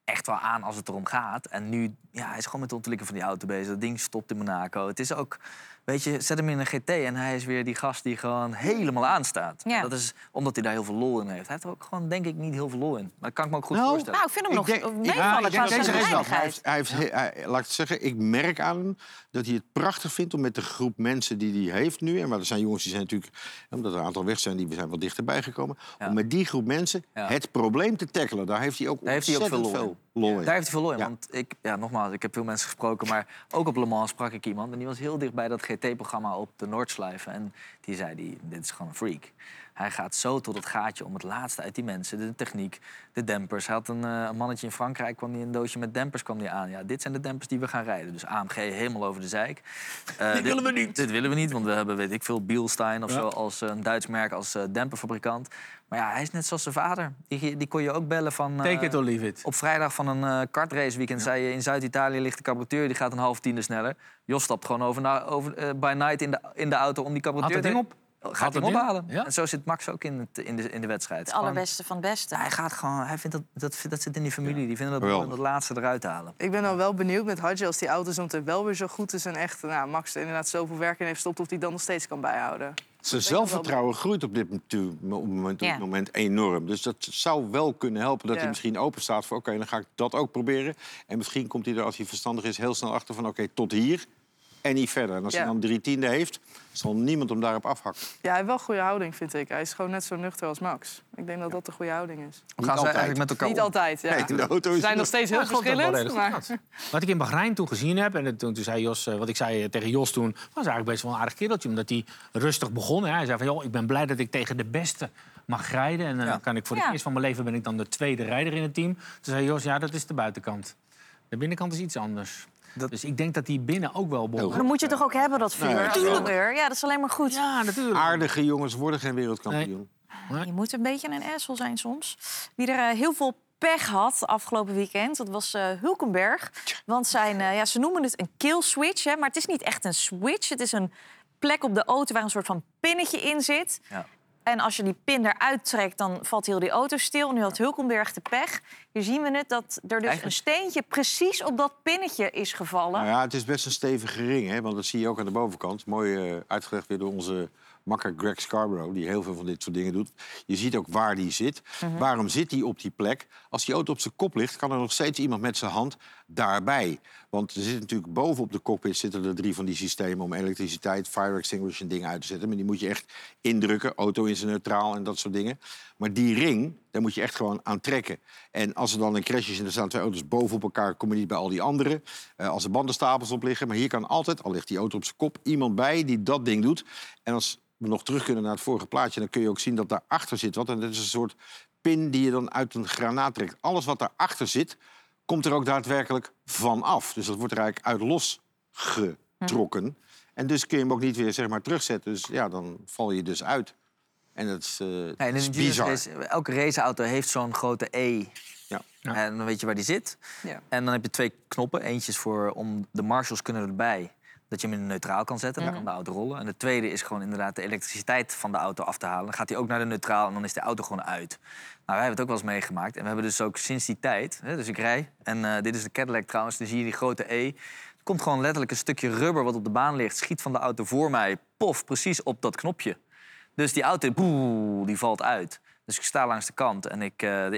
echt wel aan als het erom gaat. En nu, hij is gewoon met de ontwikkeling van die auto bezig. Dat ding stopt in Monaco. Het is ook, weet je, zet hem in een GT en hij is weer die gast die gewoon helemaal aanstaat. Ja. Dat is omdat hij daar heel veel lol in heeft. Hij heeft er ook gewoon, denk ik, niet heel veel lol in. Maar dat kan ik me ook goed voorstellen. Nou, ik vind hem nog meevallen qua deze zijn is wel. veiligheid. Laat ik het zeggen, ik merk aan hem dat hij het prachtig vindt om met de groep mensen die hij heeft nu... en maar er zijn jongens die zijn natuurlijk, omdat er een aantal weg zijn... die zijn wat dichterbij gekomen, om met die groep mensen het probleem te tackelen. Daar heeft hij ook ontzettend veel lol in. Daar heeft hij veel lol in. Want nogmaals, ik heb veel mensen gesproken... maar ook op Le Mans sprak ik iemand... en die was heel dicht bij dat GT-programma op de Noordslijven. En die zei, dit is gewoon een freak. Hij gaat zo tot het gaatje om het laatste uit die mensen. De techniek, de dempers. Hij had een mannetje in Frankrijk, kwam die een doosje met dempers kwam die aan. Ja, dit zijn de dempers die we gaan rijden. Dus AMG helemaal over de zeik. Dit willen we niet. Dit willen we niet, want we hebben, weet ik veel, Bielstein of zo... als een Duits merk, als demperfabrikant. Maar ja, hij is net zoals zijn vader. Die kon je ook bellen van... Take it or leave it. Op vrijdag van een kartraceweekend zei je... in Zuid-Italië ligt de carburateur, die gaat een half tiende sneller. Jos stapt gewoon over by night in de auto om die carburateur... Had het ding op? Gaat hem ophalen. Ja? En zo zit Max ook in de wedstrijd. Het allerbeste van het beste. Hij gaat gewoon... Hij vindt dat zit in die familie. Die vinden dat mooi om dat laatste eruit te halen. Ik ben dan wel benieuwd met Hadji als die auto zo meteen wel weer zo goed is... en echt Max er inderdaad zoveel werk in heeft gestopt... of hij dan nog steeds kan bijhouden. Zijn zelfvertrouwen groeit op dit moment enorm. Dus dat zou wel kunnen helpen dat hij misschien open staat voor... oké, dan ga ik dat ook proberen. En misschien komt hij er, als hij verstandig is, heel snel achter van... oké, tot hier en niet verder. En als hij dan 3/10 heeft, zal niemand hem daarop afhakken. Ja, hij heeft wel goede houding, vind ik. Hij is gewoon net zo nuchter als Max. Ik denk dat dat de goede houding is. Hoe gaan ze eigenlijk met elkaar Niet om? altijd, ja. Nee, de auto is Ze zijn nog steeds heel verschillend. Maar... Wat ik in Bahrein toen gezien heb, en toen zei Jos, wat ik zei tegen Jos toen... was eigenlijk best wel een aardig kereltje, omdat hij rustig begon. Hè. Hij zei van, joh, ik ben blij dat ik tegen de beste mag rijden. En dan kan ik voor het eerst van mijn leven ben ik dan de tweede rijder in het team. Toen zei Jos, ja, dat is de buitenkant. De binnenkant is iets anders. Dus ik denk dat die binnen ook wel behoorlijk... Dan moet je toch ook hebben, dat vuur? Natuurlijk. Ja, dat is alleen maar goed. Ja, natuurlijk. Aardige jongens worden geen wereldkampioen. Je moet een beetje een asshole zijn soms. Wie er heel veel pech had afgelopen weekend, dat was Hülkenberg. Want ze noemen het een kill switch, hè, maar het is niet echt een switch. Het is een plek op de auto waar een soort van pinnetje in zit. Ja. En als je die pin eruit trekt, dan valt heel die auto stil. Nu had Hülkenberg de pech. Hier zien we het, dat er dus een steentje precies op dat pinnetje is gevallen. Nou ja, het is best een stevige ring, hè? Want dat zie je ook aan de bovenkant. Mooi uitgelegd weer door onze makker Greg Scarborough... die heel veel van dit soort dingen doet. Je ziet ook waar die zit. Waarom zit hij op die plek? Als die auto op zijn kop ligt, kan er nog steeds iemand met zijn hand daarbij. Want er zit natuurlijk bovenop de cockpit zitten er 3 van die systemen... om elektriciteit, fire extinguisher en dingen uit te zetten. Maar die moet je echt indrukken, auto in zijn neutraal en dat soort dingen. Maar die ring, daar moet je echt gewoon aan trekken. En als er dan een crash is en er staan 2 auto's bovenop elkaar... kom je niet bij al die anderen. Als er bandenstapels op liggen. Maar hier kan altijd, al ligt die auto op zijn kop, iemand bij die dat ding doet. En als we nog terug kunnen naar het vorige plaatje... dan kun je ook zien dat daarachter zit wat. En dat is een soort pin die je dan uit een granaat trekt. Alles wat daarachter zit, komt er ook daadwerkelijk van af. Dus dat wordt er eigenlijk uit losgetrokken. En dus kun je hem ook niet weer zeg maar, terugzetten. Dus ja, dan val je dus uit. En dat is bizar. Elke raceauto heeft zo'n grote E. Ja. En dan weet je waar die zit. Ja. En dan heb je 2 knoppen. Eentje is voor om de marshals kunnen erbij... dat je hem in een neutraal kan zetten, dan kan de auto rollen. En de tweede is gewoon inderdaad de elektriciteit van de auto af te halen. Dan gaat hij ook naar de neutraal en dan is de auto gewoon uit. Nou, wij hebben het ook wel eens meegemaakt. En we hebben dus ook sinds die tijd... dus ik rij, en dit is de Cadillac trouwens, dan zie je die grote E. Er komt gewoon letterlijk een stukje rubber wat op de baan ligt... schiet van de auto voor mij, pof, precies op dat knopje. Dus die auto, die valt uit. Dus ik sta langs de kant en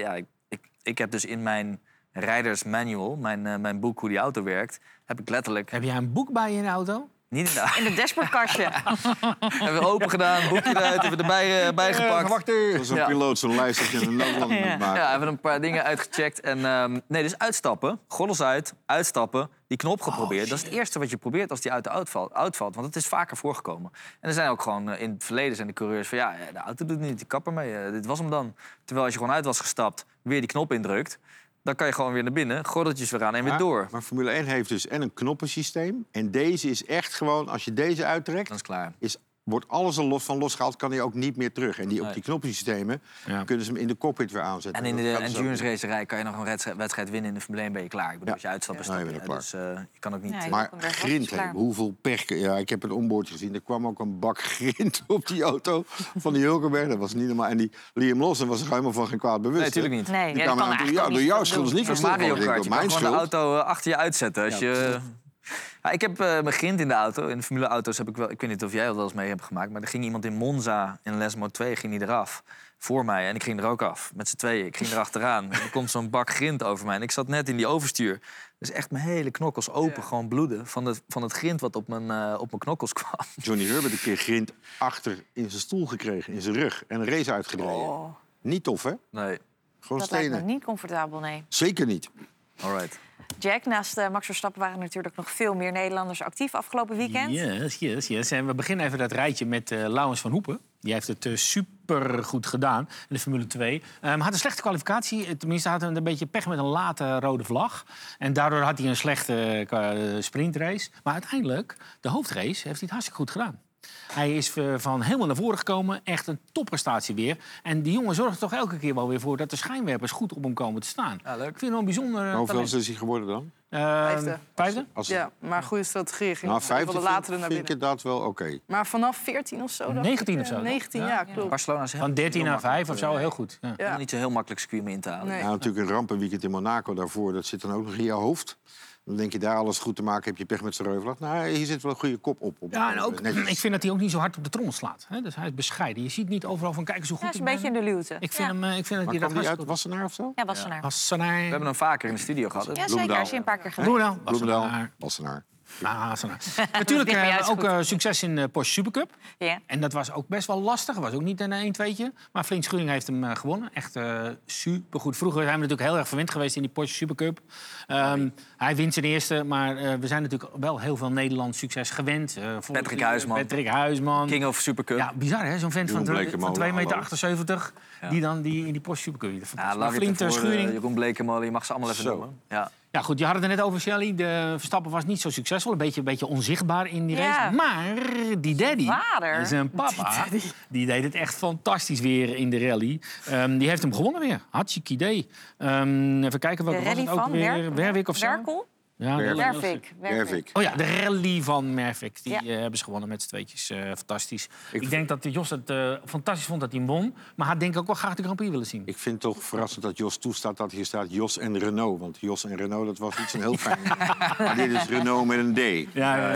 ik heb dus in mijn... Riders Manual, mijn boek hoe die auto werkt, heb ik letterlijk... Heb jij een boek bij je in de auto? Niet in het dashboardkastje. Hebben we open gedaan, boekje eruit, hebben we erbij gepakt. Zoals een piloot, zo'n lijst dat je een noodland moet maken. Ja, hebben een paar dingen uitgecheckt. En, dus uitstappen, gordels uit, uitstappen, die knop geprobeerd. Dat is het eerste wat je probeert als die auto uitvalt. Want het is vaker voorgekomen. En er zijn ook gewoon, in het verleden zijn de coureurs van... ja, de auto doet het niet, die kapper mee, dit was hem dan. Terwijl als je gewoon uit was gestapt, weer die knop indrukt... dan kan je gewoon weer naar binnen, gordeltjes weer aan en weer door. Maar Formule 1 heeft dus en een knoppensysteem. En deze is echt gewoon, als je deze uittrekt... Dan is klaar. Is wordt alles er van losgehaald, kan hij ook niet meer terug. En op die knoppensystemen kunnen ze hem in de cockpit weer aanzetten. En in de endurance racerij kan je nog een wedstrijd winnen. In de Formule 1 ben je klaar. Ik bedoel, als je uitstapt, stap je. Dus je kan ook niet... maar grind, hoeveel pech... Ja, ik heb een onboard gezien. Er kwam ook een bak grind op die auto van die Hulkenberg. Dat was niet normaal. En die Liam Lawson was er helemaal van geen kwaad bewust. Nee, natuurlijk niet. Nee, die kwam aan door jouw schuld is niet van Mario Kart. Je kan gewoon de auto auto achter je uitzetten. Als je... Ja, ik heb mijn grind in de auto. In de Formule-auto's heb ik wel... Ik weet niet of jij dat wel eens mee hebt gemaakt... maar er ging iemand in Monza, in Lesmo 2, ging die eraf. Voor mij. En ik ging er ook af. Met z'n tweeën. Ik ging erachteraan. En er komt zo'n bak grind over mij. En ik zat net in die overstuur. Dus echt mijn hele knokkels open. Gewoon bloeden. Van het grind wat op mijn knokkels kwam. Johnny Herbert een keer grind achter in zijn stoel gekregen. In zijn rug. En een race uitgereden. Oh. Niet tof, hè? Nee. Gewoon Dat stenen. lijkt me niet comfortabel, nee. Zeker niet. Alright. Jack, naast Max Verstappen waren natuurlijk nog veel meer Nederlanders actief afgelopen weekend. Yes. En we beginnen even dat rijtje met Laurens van Hoepen. Die heeft het super goed gedaan in de Formule 2. Had een slechte kwalificatie. Tenminste, had een beetje pech met een late rode vlag. En daardoor had hij een slechte sprintrace. Maar uiteindelijk, de hoofdrace, heeft hij het hartstikke goed gedaan. Hij is van helemaal naar voren gekomen. Echt een topprestatie weer. En die jongen zorgt er toch elke keer wel weer voor... dat de schijnwerpers goed op hem komen te staan. Ja, leuk. Ik vind hem een bijzonder... Hoeveel is hij geworden dan? Vijfde. Als Ja, maar goede strategie. Ging nou, vijfde de latere naar vind ik binnen. dat wel oké. Maar vanaf 14 of zo? 19 of zo. 19, ja, klopt. Barcelona is Van 13 naar 5 of zo, heel goed. Ja. Ja. niet zo heel makkelijk circuit om in te halen. Nee. Ja, natuurlijk een rampenweekend in Monaco daarvoor. Dat zit dan ook nog in jouw hoofd. Dan denk je daar alles goed te maken, heb je pech met zijn reuvelag. Nou, hier zit wel een goede kop op. Ja, en ook, ik vind dat hij ook niet zo hard op de trommel slaat. Hè? Dus hij is bescheiden. Je ziet niet overal van, kijk eens hoe goed Ja, hij is een beetje in de luwte. Ik vind dat Maar hij dat kwam die uit goed... Wassenaar of zo? Ja, Wassenaar. Wassenaar. We hebben hem vaker in de studio gehad. Ja, zeker. Hij is hier een paar keer gedaan. Bloemendaal. Bloemendaal, Wassenaar. Natuurlijk Ligt bij jou ook goed. succes in de Porsche Supercup. Ja. En dat was ook best wel lastig. Dat was ook niet een 1-2'tje. Maar Flint Schuring heeft hem gewonnen. Echt supergoed. Vroeger zijn we natuurlijk heel erg verwend geweest in die Porsche Supercup. Hij wint zijn eerste. Maar we zijn natuurlijk wel heel veel Nederlands succes gewend. Patrick Huisman. King of Supercup. Ja, bizar hè? Zo'n vent van 2,78 meter. Ja. Die dan in die Porsche Supercup. Ja, Flint Schuring. Jeroen Blekemolen, je mag ze allemaal even noemen. Ja. Ja, goed, je had het er net over, Shelley. De Verstappen was niet zo succesvol. Een beetje onzichtbaar in die race. Ja. Maar die daddy, Vader. zijn papa, die deed het echt fantastisch weer in de rally. Die heeft hem gewonnen weer. Hartstikke idee. Even kijken, wat De was rally het ook van weer? Werwijk of zo? Werkel? Ja, Wervik. Oh ja, de rally van Mervik. Die Ja. hebben ze gewonnen met z'n tweetjes. Fantastisch. Ik denk dat Jos het fantastisch vond dat hij hem won. Maar had denk ik ook wel graag de Grand Prix willen zien. Ik vind het toch verrassend dat Jos toestaat dat hier staat Jos en Renault. Want Jos en Renault, dat was niet zo'n heel fijn. Maar dit is Renault met een D.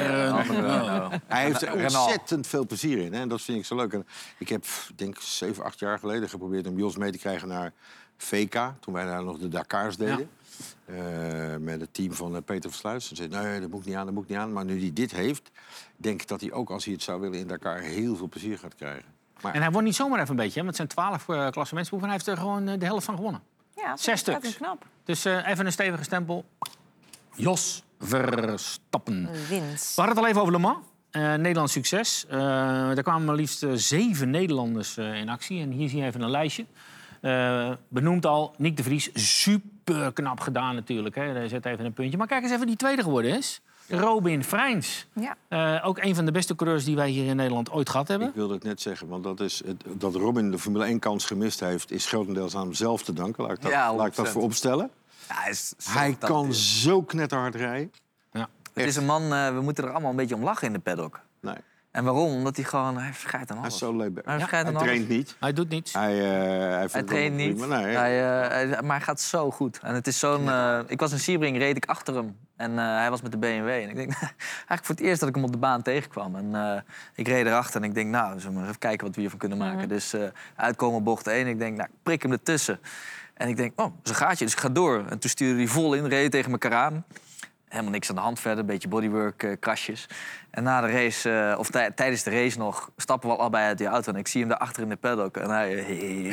Hij heeft er ontzettend veel plezier in. Hè? En dat vind ik zo leuk. En ik heb, denk 7, 8 jaar geleden geprobeerd om Jos mee te krijgen naar VK. Toen wij daar nog de Dakars deden. Met het team van Peter Versluis. Hij zei, nee, dat moet ik niet aan. Maar nu hij dit heeft, denk ik dat hij ook, als hij het zou willen in Dakar, heel veel plezier gaat krijgen. Maar... En hij won niet zomaar even een beetje. Hè? Met zijn 12 klassementsproeven. Hij heeft er gewoon de helft van gewonnen. Ja, 6 stuks. Dat is knap. Dus even een stevige stempel. Jos Verstappen. Winst. We hadden het al even over Le Mans. Nederlands succes. Er kwamen maar liefst 7 Nederlanders in actie. En hier zie je even een lijstje. Benoemd al, Nick de Vries. Super knap gedaan natuurlijk. Hè. Daar zet even een puntje. Maar kijk eens even wie tweede geworden is. Robin Freins. Ja. Ook een van de beste coureurs die wij hier in Nederland ooit gehad hebben. Ik wilde het net zeggen, want dat Robin de Formule 1 kans gemist heeft, is grotendeels aan hemzelf te danken. Laat ik dat voor opstellen. Ja, hij kan zo knetterhard rijden. Ja. Het is een man, we moeten er allemaal een beetje om lachen in de paddock. Nee. En waarom? Omdat hij verschijt aan alles. Hij is zo leuk. Hij traint niet. Hij doet niets. Hij traint niet. Prima. Nee, maar hij gaat zo goed. En het is zo'n... ik was in Sebring, reed ik achter hem. En hij was met de BMW. En ik denk, eigenlijk voor het eerst dat ik hem op de baan tegenkwam. En ik reed erachter en ik denk, nou, zullen we maar even kijken wat we hiervan kunnen maken. Dus uitkomen bocht 1. Ik denk, nou, ik prik hem ertussen. En ik denk, oh, dat is een gaatje, dus ik ga door. En toen stuurde hij vol in, reed tegen elkaar aan. Helemaal niks aan de hand verder, een beetje bodywork, krasjes. En na de race, of tijdens de race nog, stappen we allebei uit die auto. En ik zie hem daarachter in de paddock. En hij...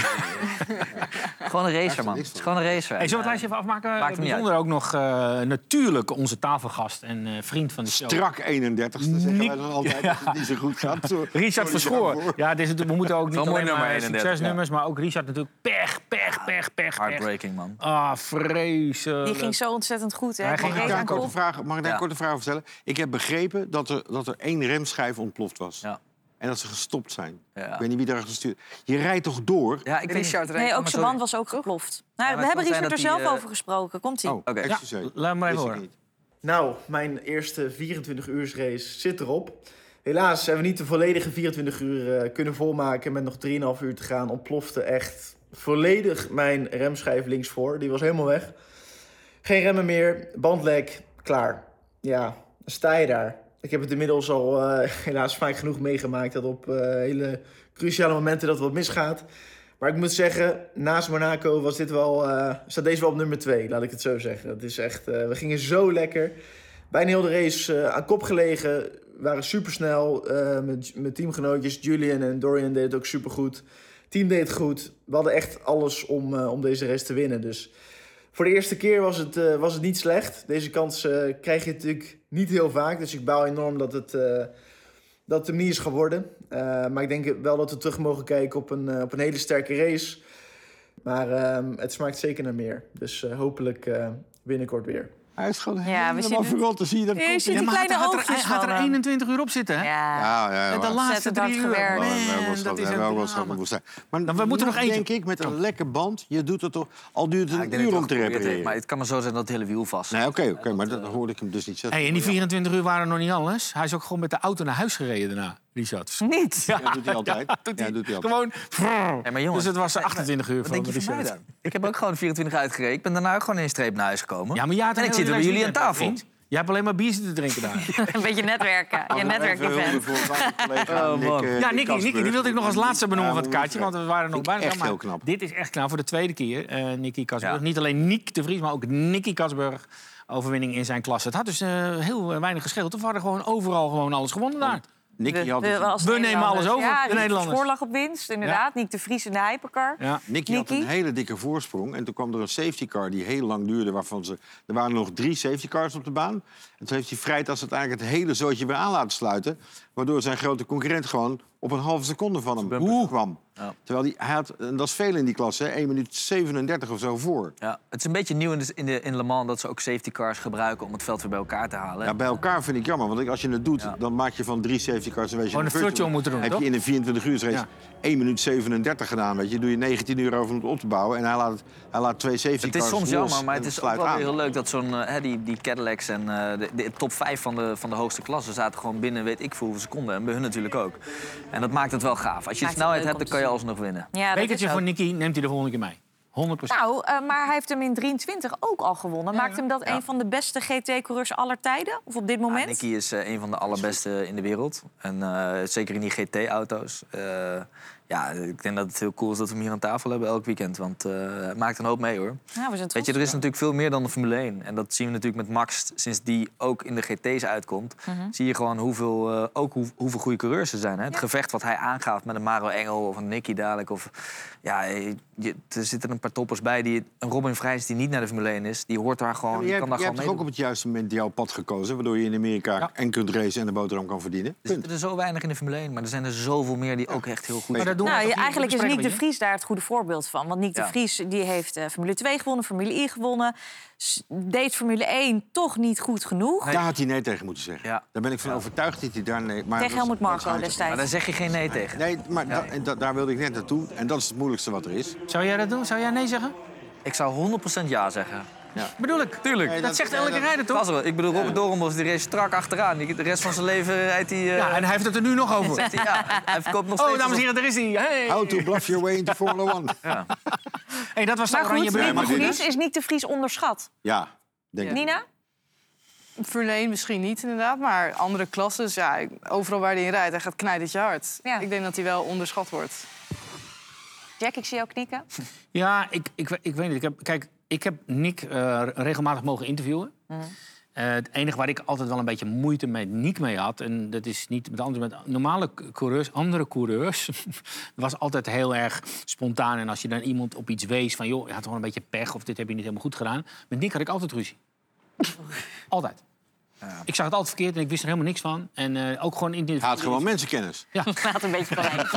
Gewoon een racer, man. Het is gewoon een racer. Hey, zullen we het lijstje even afmaken? Maakt hem niet Bijzonder ook nog natuurlijk onze tafelgast en vriend van de show. Strak 31ste, zeggen wij dan altijd, als het niet zo goed gaat. Richard Verschoor. Ja, we moeten ook niet alleen maar succesnummers, maar ook Richard natuurlijk. Pech. Heartbreaking, man. Ah, vreselijk. Die ging zo ontzettend goed, hè? Hij ging Mag ik daar een korte vraag over stellen? Ik heb begrepen dat er 1 remschijf ontploft was. Ja. En dat ze gestopt zijn. Ja. Ik weet niet wie daar gestuurd. Je rijdt toch door? Ja, ik Richard Nee, ook zijn band was ook geploft. Nou, we hebben Richard er zelf over gesproken. Komt-ie. Oh, Oké. excuseer. Laat maar even Wist ik horen. niet. Nou, mijn eerste 24-uursrace zit erop. Helaas hebben we niet de volledige 24 uur kunnen volmaken. Met nog 3,5 uur te gaan ontplofte echt volledig mijn remschijf linksvoor. Die was helemaal weg. Geen remmen meer, bandlek, klaar. Ja, dan sta je daar. Ik heb het inmiddels al helaas vaak genoeg meegemaakt... dat op hele cruciale momenten dat wat misgaat. Maar ik moet zeggen, naast Monaco was dit wel, staat deze wel op nummer 2, laat ik het zo zeggen. Het is echt, we gingen zo lekker. Bijna heel de race aan kop gelegen. We waren supersnel. Met teamgenootjes, Julian en Dorian deden het ook supergoed. Het team deed het goed. We hadden echt alles om deze race te winnen. Dus voor de eerste keer was het niet slecht. Deze kans krijg je natuurlijk niet heel vaak. Dus ik baal enorm dat het hem niet is geworden. Maar ik denk wel dat we terug mogen kijken op een hele sterke race. Maar het smaakt zeker naar meer. Dus hopelijk binnenkort weer. Hij is gewoon Ja, we helemaal zien verrot. Zie je dat? Je ziet die maar kleine hij oogjes gaat er van hem. 21 uur op zitten, hè? Ja. En de laatste 3 uur. gewerkt. Dat is een drama. Maar Dan, we moeten nog eentje. denk ik, met een lekker band, je doet het toch... Al duurt het een uur om te repareren. Maar het kan maar zo zijn dat het hele wiel vast zit. Nee, oké, maar dat hoorde ik hem dus niet zeggen. Hey, en die 24 uur waren nog niet alles. Hij is ook gewoon met de auto naar huis gereden daarna, Richard. Niet. Ja, dat doet hij altijd. Doet hij. Ja, doet hij altijd. Gewoon... Ja, maar jongens, Dus het was 28 uur wat van denk je van mij Richard. dan? Ik heb ook gewoon 24 uitgereden. Ik ben daarna gewoon in een streep naar huis gekomen. Ja, maar jij had en ik zit er bij jullie aan tafel. Jij hebt alleen maar bier zitten drinken daar. Een beetje netwerken. Je netwerkevent. Ja, Nicky, die wilde ik nog als laatste benoemen van het kaartje. Want we waren nog bijna. echt Maar heel knap. dit is echt knap voor de tweede keer. Nicky Kasburg. Ja. Niet alleen Nick de Vries, maar ook Nicky Kasburg. Overwinning in zijn klasse. Het had dus heel weinig gescheeld. We hadden gewoon overal gewoon alles gewonnen daar. Nicky had dus als We nemen Nederlanders. alles over, Ja, de Nederlanders. Voorlag op winst, inderdaad. Nick de Vries in de hypercar. Ja. Nicky had Nicky? een hele dikke voorsprong. En toen kwam er een safety car die heel lang duurde. Waarvan er waren nog 3 safety cars op de baan. En toen heeft hij Freitas uiteindelijk het hele zootje weer aan laten sluiten. Waardoor zijn grote concurrent gewoon op een halve seconde van hem kwam. Ja. Terwijl hij had, en dat is veel in die klasse, 1 minuut 37 of zo voor. Ja, het is een beetje nieuw in Le Mans dat ze ook safety cars gebruiken om het veld weer bij elkaar te halen. Ja, bij elkaar vind ik jammer. Want als je het doet, Ja. dan maak je van 3 safety cars een beetje Gewoon een virtual moeten doen, heb toch? je in een 24 uur race Ja. 1 minuut 37 gedaan. Weet je. Doe je 19 uur over om het op te bouwen. En hij laat 2 safety Het cars is soms los jammer, maar en het is ook sluit wel aan. weer heel leuk dat die Cadillacs en de top 5 van de hoogste klasse zaten gewoon binnen weet ik hoeveel seconden. En bij hun natuurlijk ook. En dat maakt het wel gaaf. Als je Maakt de het snelheid leuk hebt, dan om kan je te alsnog winnen. Ja, dat Bekertje is voor ook. Nicky neemt hij de volgende keer mee. 100%. Nou, maar hij heeft hem in 23 ook al gewonnen. Maakt hem dat een van de beste GT-coureurs aller tijden? Of op dit moment? Nicky is een van de allerbeste in de wereld. En zeker in die GT-auto's. Ja, ik denk dat het heel cool is dat we hem hier aan tafel hebben elk weekend. Want het maakt een hoop mee, hoor. Ja, we zijn Weet trots. je, er is natuurlijk veel meer dan de Formule 1. En dat zien we natuurlijk met Max, sinds die ook in de GT's uitkomt. Zie je gewoon hoeveel goede coureurs er zijn. Hè? Het gevecht wat hij aangaat met een Maro Engel of een Nicky dadelijk. Of, ja, er zitten een paar toppers bij. Een Robin Vrijs die niet naar de Formule 1 is, die hoort daar gewoon. Je Die kan daar hebt gewoon toch ook op het juiste moment jouw pad gekozen... waardoor je in Amerika en kunt racen en de boterham kan verdienen? Er zitten er zo weinig in de Formule 1, maar er zijn er zoveel meer die ook echt heel goed Maar zijn. dat doen we Nou, toch hier eigenlijk is bespreken Nick de we hier? Vries daar het goede voorbeeld van. Want Nick de Ja. Vries die heeft Formule 2 gewonnen, Formule I gewonnen. Deed Formule 1 toch niet goed genoeg. Daar had hij nee tegen moeten zeggen. Ja. Daar ben ik van overtuigd dat hij daar nee... Maar Tegen Helmut Marko destijds. Maar daar zeg je geen nee tegen. Nee, maar daar wilde ik net naartoe. En dat is het moeilijkste wat er is. Zou jij dat doen? Zou jij nee zeggen? Ik zou 100% ja zeggen. Bedoel ik. Tuurlijk. Nee, Dat zegt elke rijder, toch? Pas wel. Ik bedoel, Robert Doornbos die race strak achteraan. De rest van zijn leven rijdt hij... Ja, en hij heeft het er nu nog over. zegt hij, ja, hij verkoopt nog steeds... Oh, dames en heren, daar is hij. Hey. How to bluff your way into Formula 1. Hey, dat was de Maar oranje goed, beurt. Nick de maar dit Vries is Nick de Vries onderschat. Ja, denk ik. Nina? Formule 1 misschien niet inderdaad, maar andere klasses, ja, overal waar hij in rijdt, hij gaat knijtertje hard. Ja. Ik denk dat hij wel onderschat wordt. Jack, ik zie jou knikken. Ja, ik weet niet. Ik heb Nick regelmatig mogen interviewen. Het enige waar ik altijd wel een beetje moeite met Nick mee had... en dat is niet met normale coureurs, andere coureurs... was altijd heel erg spontaan. En als je dan iemand op iets wees van... joh, je had gewoon een beetje pech of dit heb je niet helemaal goed gedaan. Met Nick had ik altijd ruzie. Altijd. Ik zag het altijd verkeerd en ik wist er helemaal niks van. En ook gewoon in dit. Hij had gewoon mensenkennis. Ja. Hij had een beetje gelijk.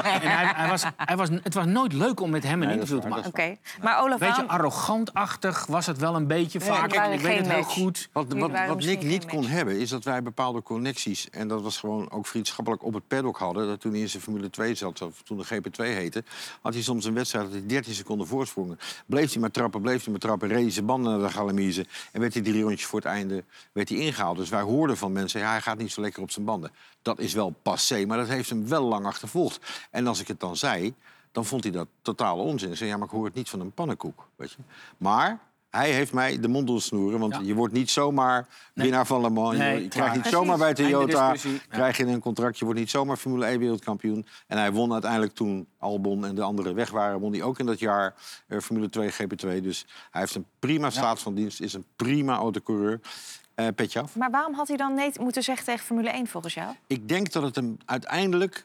En het was nooit leuk om met hem een interview te maken. Oké. Maar Olaf, Beetje arrogant-achtig was het wel een beetje vaak. waren Ik weet het geen heel match. goed. Wat misschien Nick niet geen kon match. hebben, is dat wij bepaalde connecties... en dat was gewoon ook vriendschappelijk op het paddock hadden... dat toen hij in zijn Formule 2 zat, of toen de GP2 heette... had hij soms een wedstrijd dat hij 13 seconden voorsprong. Bleef hij maar trappen, reed hij zijn banden naar de Galamise... en werd hij 3 rondjes voor het einde ingehaald. Dus wij hoorden van mensen, ja, hij gaat niet zo lekker op zijn banden. Dat is wel passé, maar dat heeft hem wel lang achtervolgd. En als ik het dan zei, dan vond hij dat totale onzin. Hij zei, ja, maar ik hoor het niet van een pannenkoek. Weet je? Maar hij heeft mij de mond doorsnoeren. Want je wordt niet zomaar winnaar van Le Mans. Nee, je krijgt niet precies. zomaar bij Toyota. discussie. Krijg je een contract. Je wordt niet zomaar Formule 1 wereldkampioen. En hij won uiteindelijk toen Albon en de anderen weg waren. Won hij ook in dat jaar Formule 2 GP2. Dus hij heeft een prima staat van dienst. Is een prima autocoureur. Petje af. Maar waarom had hij dan nee moeten zeggen tegen Formule 1 volgens jou? Ik denk dat het hem uiteindelijk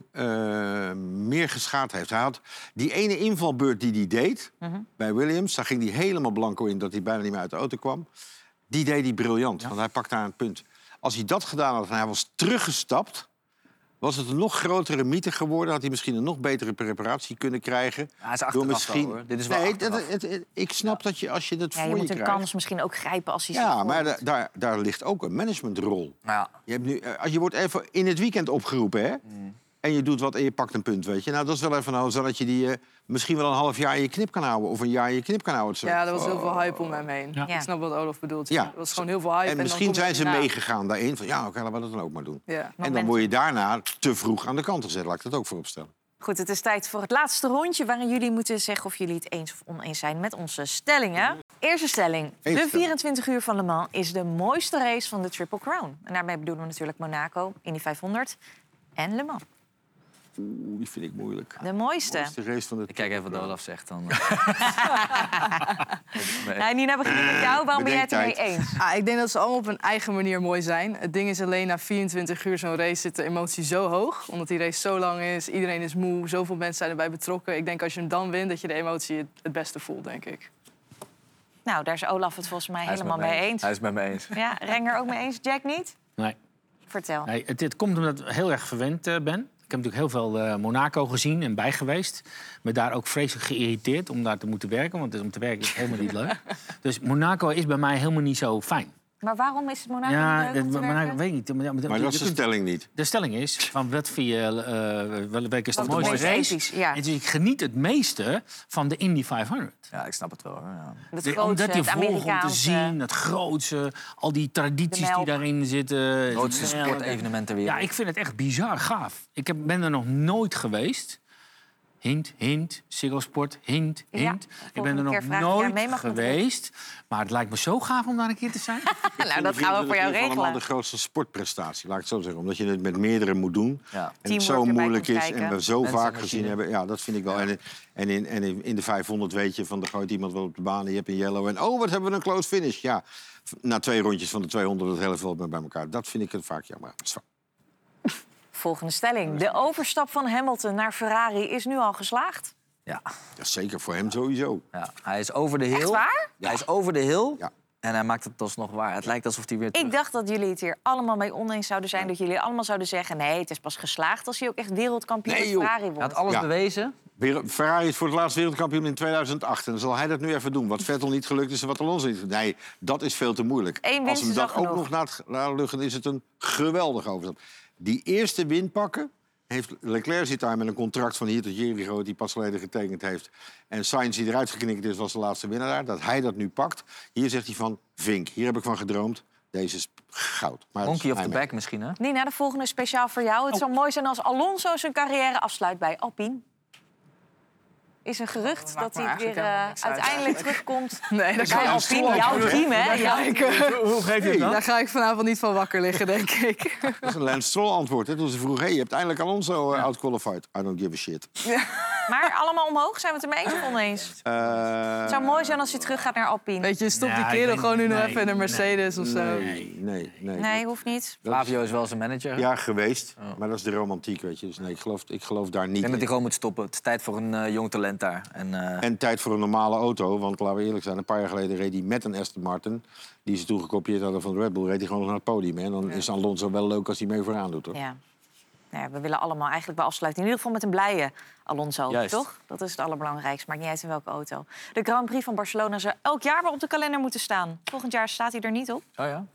meer geschaad heeft. Hij had die ene invalbeurt die hij deed bij Williams... daar ging hij helemaal blanco in dat hij bijna niet meer uit de auto kwam. Die deed hij briljant, want hij pakte daar een punt. Als hij dat gedaan had en hij was teruggestapt... was het een nog grotere mythe geworden. Had hij misschien een nog betere preparatie kunnen krijgen. Ja, hij is achteraf wel, hoor. Dit is wel achteraf. Ik snap dat als je dat voor je moet een krijgt... kans misschien ook grijpen als hij Ja, maar daar ligt ook een managementrol. Ja. Je hebt nu, als je wordt even in het weekend opgeroepen, hè? En je doet wat en je pakt een punt, weet je. Nou, dat is wel even een zodat je die misschien wel een half jaar in je knip kan houden. Of een jaar in je knip kan houden. Zo. Ja, er was heel veel hype om hem heen. Ja. Ik snap wat Olaf bedoelt. Ja. Er was gewoon heel veel hype. En misschien zijn ze meegegaan daarin. Van ja, oké, laten we dat dan ook maar doen. Ja. En dan word je daarna te vroeg aan de kant gezet. Laat ik dat ook voorop stellen. Goed, het is tijd voor het laatste rondje... waarin jullie moeten zeggen of jullie het eens of oneens zijn met onze stellingen. Eerste stelling. De 24 uur van Le Mans is de mooiste race van de Triple Crown. En daarmee bedoelen we natuurlijk Monaco, Indy 500 en Le Mans. Oeh, die vind ik moeilijk. De mooiste. De race van de... Ik kijk even wat Olaf zegt dan. Nou, Nina, beginnen met jou. Waarom ben jij het ermee Bedenktijd. eens? Ik denk dat ze allemaal op een eigen manier mooi zijn. Het ding is alleen, na 24 uur zo'n race zit de emotie zo hoog. Omdat die race zo lang is, iedereen is moe, zoveel mensen zijn erbij betrokken. Ik denk als je hem dan wint, dat je de emotie het beste voelt, denk ik. Nou, daar is Olaf het volgens mij helemaal mee eens. Hij is het met me eens. Ja, Renger ook mee eens. Jack niet? Nee. Vertel. Nee, het komt omdat ik heel erg verwend ben. Ik heb natuurlijk heel veel Monaco gezien en bij geweest. Me daar ook vreselijk geïrriteerd om daar te moeten werken. Want om te werken is helemaal niet leuk. Dus Monaco is bij mij helemaal niet zo fijn. Maar waarom is het Monaco Ja, niet leuk om te Monaco werken? weet ik niet. Maar dat is de stelling niet. De stelling is, van wat vind je, welke is de Wat mooiste meest race? episch, ja. En dus ik geniet het meeste van de Indy 500. Ja, ik snap het wel. Hoor. Ja. Het Omdat grootste, je het volgt om te Amerikaanse. zien, het grootse, al die tradities De melk. die daarin zitten. Het grootste De melk. sportevenement ter wereld. Ja, ik vind het echt bizar gaaf. Ik ben er nog nooit geweest. Hint, hint, Ziggo Sport, hint, Ja, hint. Ik ben er volgende nog keer vraag je nooit mee, mag dat geweest. Maar het lijkt me zo gaaf om daar een keer te zijn. Nou, dat gaan we voor jou allemaal regelen. de grootste sportprestatie, laat ik het zo zeggen. Omdat je het met meerdere moet doen. Ja. En het Teamwork zo erbij moeilijk komt is kijken. en we zo Mensen vaak en gezien machine. hebben. Ja, dat vind ik wel. En in de 500 weet je, van er gooit iemand wel op de baan en je hebt een yellow. En oh, wat hebben we een close finish. Ja, na 2 rondjes van de 200 het hele veld bij elkaar. Dat vind ik het vaak jammer. Volgende stelling. De overstap van Hamilton naar Ferrari is nu al geslaagd. Ja. Ja, zeker voor hem sowieso. Ja. Hij is over de hill. Echt waar? Ja. Hij is over de hill. Ja. En hij maakt het alsnog waar. Het lijkt alsof hij weer terug... Ik dacht dat jullie het hier allemaal mee oneens zouden zijn. Dat jullie allemaal zouden zeggen... nee, het is pas geslaagd als hij ook echt wereldkampioen Nee, met joh. Ferrari Hij wordt. had alles Ja. bewezen. Ferrari is voor het laatst wereldkampioen in 2008. En dan zal hij dat nu even doen. Wat Vettel niet gelukt is en wat Alonso niet. Nee, dat is veel te moeilijk. Eén winst Als we is dat al ook genoeg. nog laten luchten, is het een geweldige overstap. Die eerste win pakken... Leclerc zit daar met een contract van hier tot Jericho... die pas geleden getekend heeft. En Sainz, die eruit geknikt is, was de laatste winnaar daar. Dat hij dat nu pakt. Hier zegt hij van, Vink, hier heb ik van gedroomd. Deze is goud. Maar Monkey of hij the mee. back misschien, hè? Nina, de volgende is speciaal voor jou. Het zou mooi zijn als Alonso zijn carrière afsluit bij Alpine. Is een gerucht maakt dat me hij weer eigenlijk helemaal niks uit uiteindelijk eigenlijk. terugkomt Nee, daar bij Alpine. Jouw team, hè? Hoe geef je het dan? Daar ga ik vanavond niet van wakker liggen, denk ik. Dat is een Lance Stroll antwoord. Hè? Toen ze vroegen, hey, je hebt eindelijk Alonso outqualified. I don't give a shit. Maar allemaal omhoog? Zijn we het ermee eens of oneens? Het zou mooi zijn als hij terug gaat naar Alpine. Weet je, stop die kerel gewoon nu nog even in een Mercedes of zo. Nee, hoeft niet. Flavio is wel zijn manager. Ja, geweest. Maar dat is de romantiek, weet je. Dus nee, ik geloof daar niet Ik denk dat in. hij gewoon moet stoppen. Het is tijd voor een jong talent daar. En tijd voor een normale auto. Want laten we eerlijk zijn, een paar jaar geleden reed hij met een Aston Martin... die ze toen gekopieerd hadden van de Red Bull, reed hij gewoon nog naar het podium. En dan is Alonso wel leuk als hij mee vooraan doet, hoor. Ja. Ja, we willen allemaal eigenlijk bij afsluiten. In ieder geval met een blije Alonso, Juist. toch? Dat is het allerbelangrijkste. Maakt niet uit in welke auto. De Grand Prix van Barcelona zou elk jaar weer op de kalender moeten staan. Volgend jaar staat hij er niet op. Oh ja?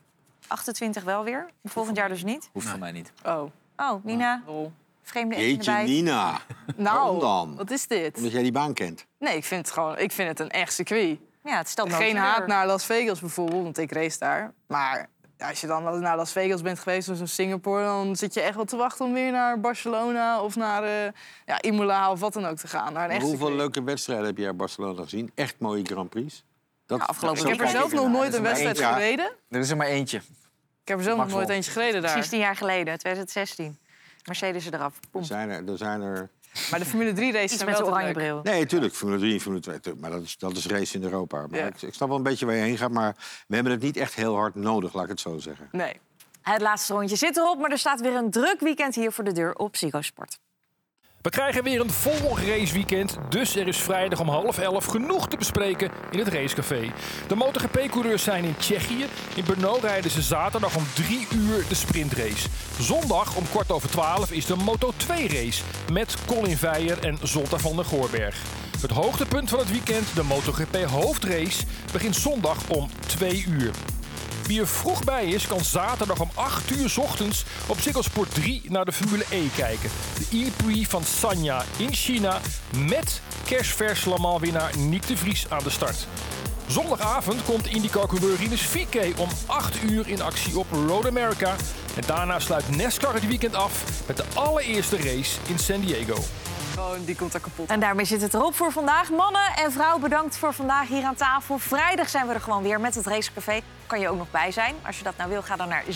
28 wel weer. Volgend jaar dus niet. Hoeft voor mij niet. Oh, Nina. Vreemde eentje Jeetje, erbij. Nina. Waarom dan? Wat is dit? Omdat jij die baan kent. Nee, ik vind het een echt circuit. Ja, het stelt Geen haat naar Las Vegas bijvoorbeeld, want ik race daar. Maar als je dan naar Las Vegas bent geweest, zoals in Singapore... dan zit je echt wel te wachten om weer naar Barcelona of naar Imola of wat dan ook te gaan. Naar een echt Hoeveel circuit. leuke wedstrijden heb je uit Barcelona gezien? Echt mooie Grand Prix. Afgelopen Ik heb er zelf nog nooit een wedstrijd gereden. Er is er maar eentje. Ik heb er zelf nog nooit eentje gereden daar. Precies 10 jaar geleden, 2016. Mercedes eraf. Boom. Er zijn er... Maar de Formule 3 races Iets zijn met wel de te oranje leuk. bril. Nee, tuurlijk, Formule 3 en Formule 2. Maar dat is race in Europa. Maar Ja. ik snap wel een beetje waar je heen gaat. Maar we hebben het niet echt heel hard nodig, laat ik het zo zeggen. Nee. Het laatste rondje zit erop, maar er staat weer een druk weekend hier voor de deur op Ziggo Sport. We krijgen weer een vol raceweekend, dus er is vrijdag om 10:30 genoeg te bespreken in het racecafé. De MotoGP-coureurs zijn in Tsjechië. In Brno rijden ze zaterdag om 3 uur de sprintrace. Zondag om 11:15 is de Moto2-race met Colin Veijer en Zolta van der Goorberg. Het hoogtepunt van het weekend, de MotoGP-hoofdrace, begint zondag om 2 uur. Wie er vroeg bij is, kan zaterdag om 8 uur 's ochtends op Ziggo Sport 3 naar de Formule E kijken. De E-Prix van Sanya in China met kerstvers Le Mans-winnaar Nick de Vries aan de start. Zondagavond komt IndyCar-coureur Rinus VeeKay om 8 uur in actie op Road America. En daarna sluit NASCAR het weekend af met de allereerste race in San Diego. Gewoon, die komt er kapot. En daarmee zit het erop voor vandaag. Mannen en vrouwen, bedankt voor vandaag hier aan tafel. Vrijdag zijn we er gewoon weer met het Racecafé. Kan je ook nog bij zijn. Als je dat nou wil, ga dan naar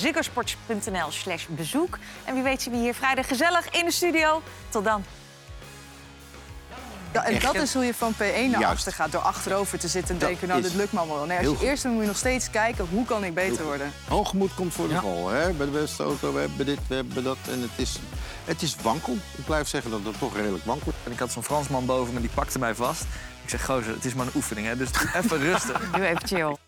ziggosports.nl/bezoek. En wie weet zien we hier vrijdag gezellig in de studio. Tot dan. Ja, en dat is hoe je van P1 naar Juist. achter gaat. Door achterover te zitten en Dat denken, nou, is dit lukt me allemaal wel. Nee, als heel je goed. eerst moet je nog steeds kijken, hoe kan ik beter worden? Hoogmoed komt voor de val. Hè? Bij de beste auto, we hebben dit, we hebben dat. En het is wankel. Ik blijf zeggen dat het toch redelijk wankel is. En ik had zo'n Fransman boven me, die pakte mij vast. Ik zeg, gozer, het is maar een oefening, hè, dus doe even rustig. Doe even chill.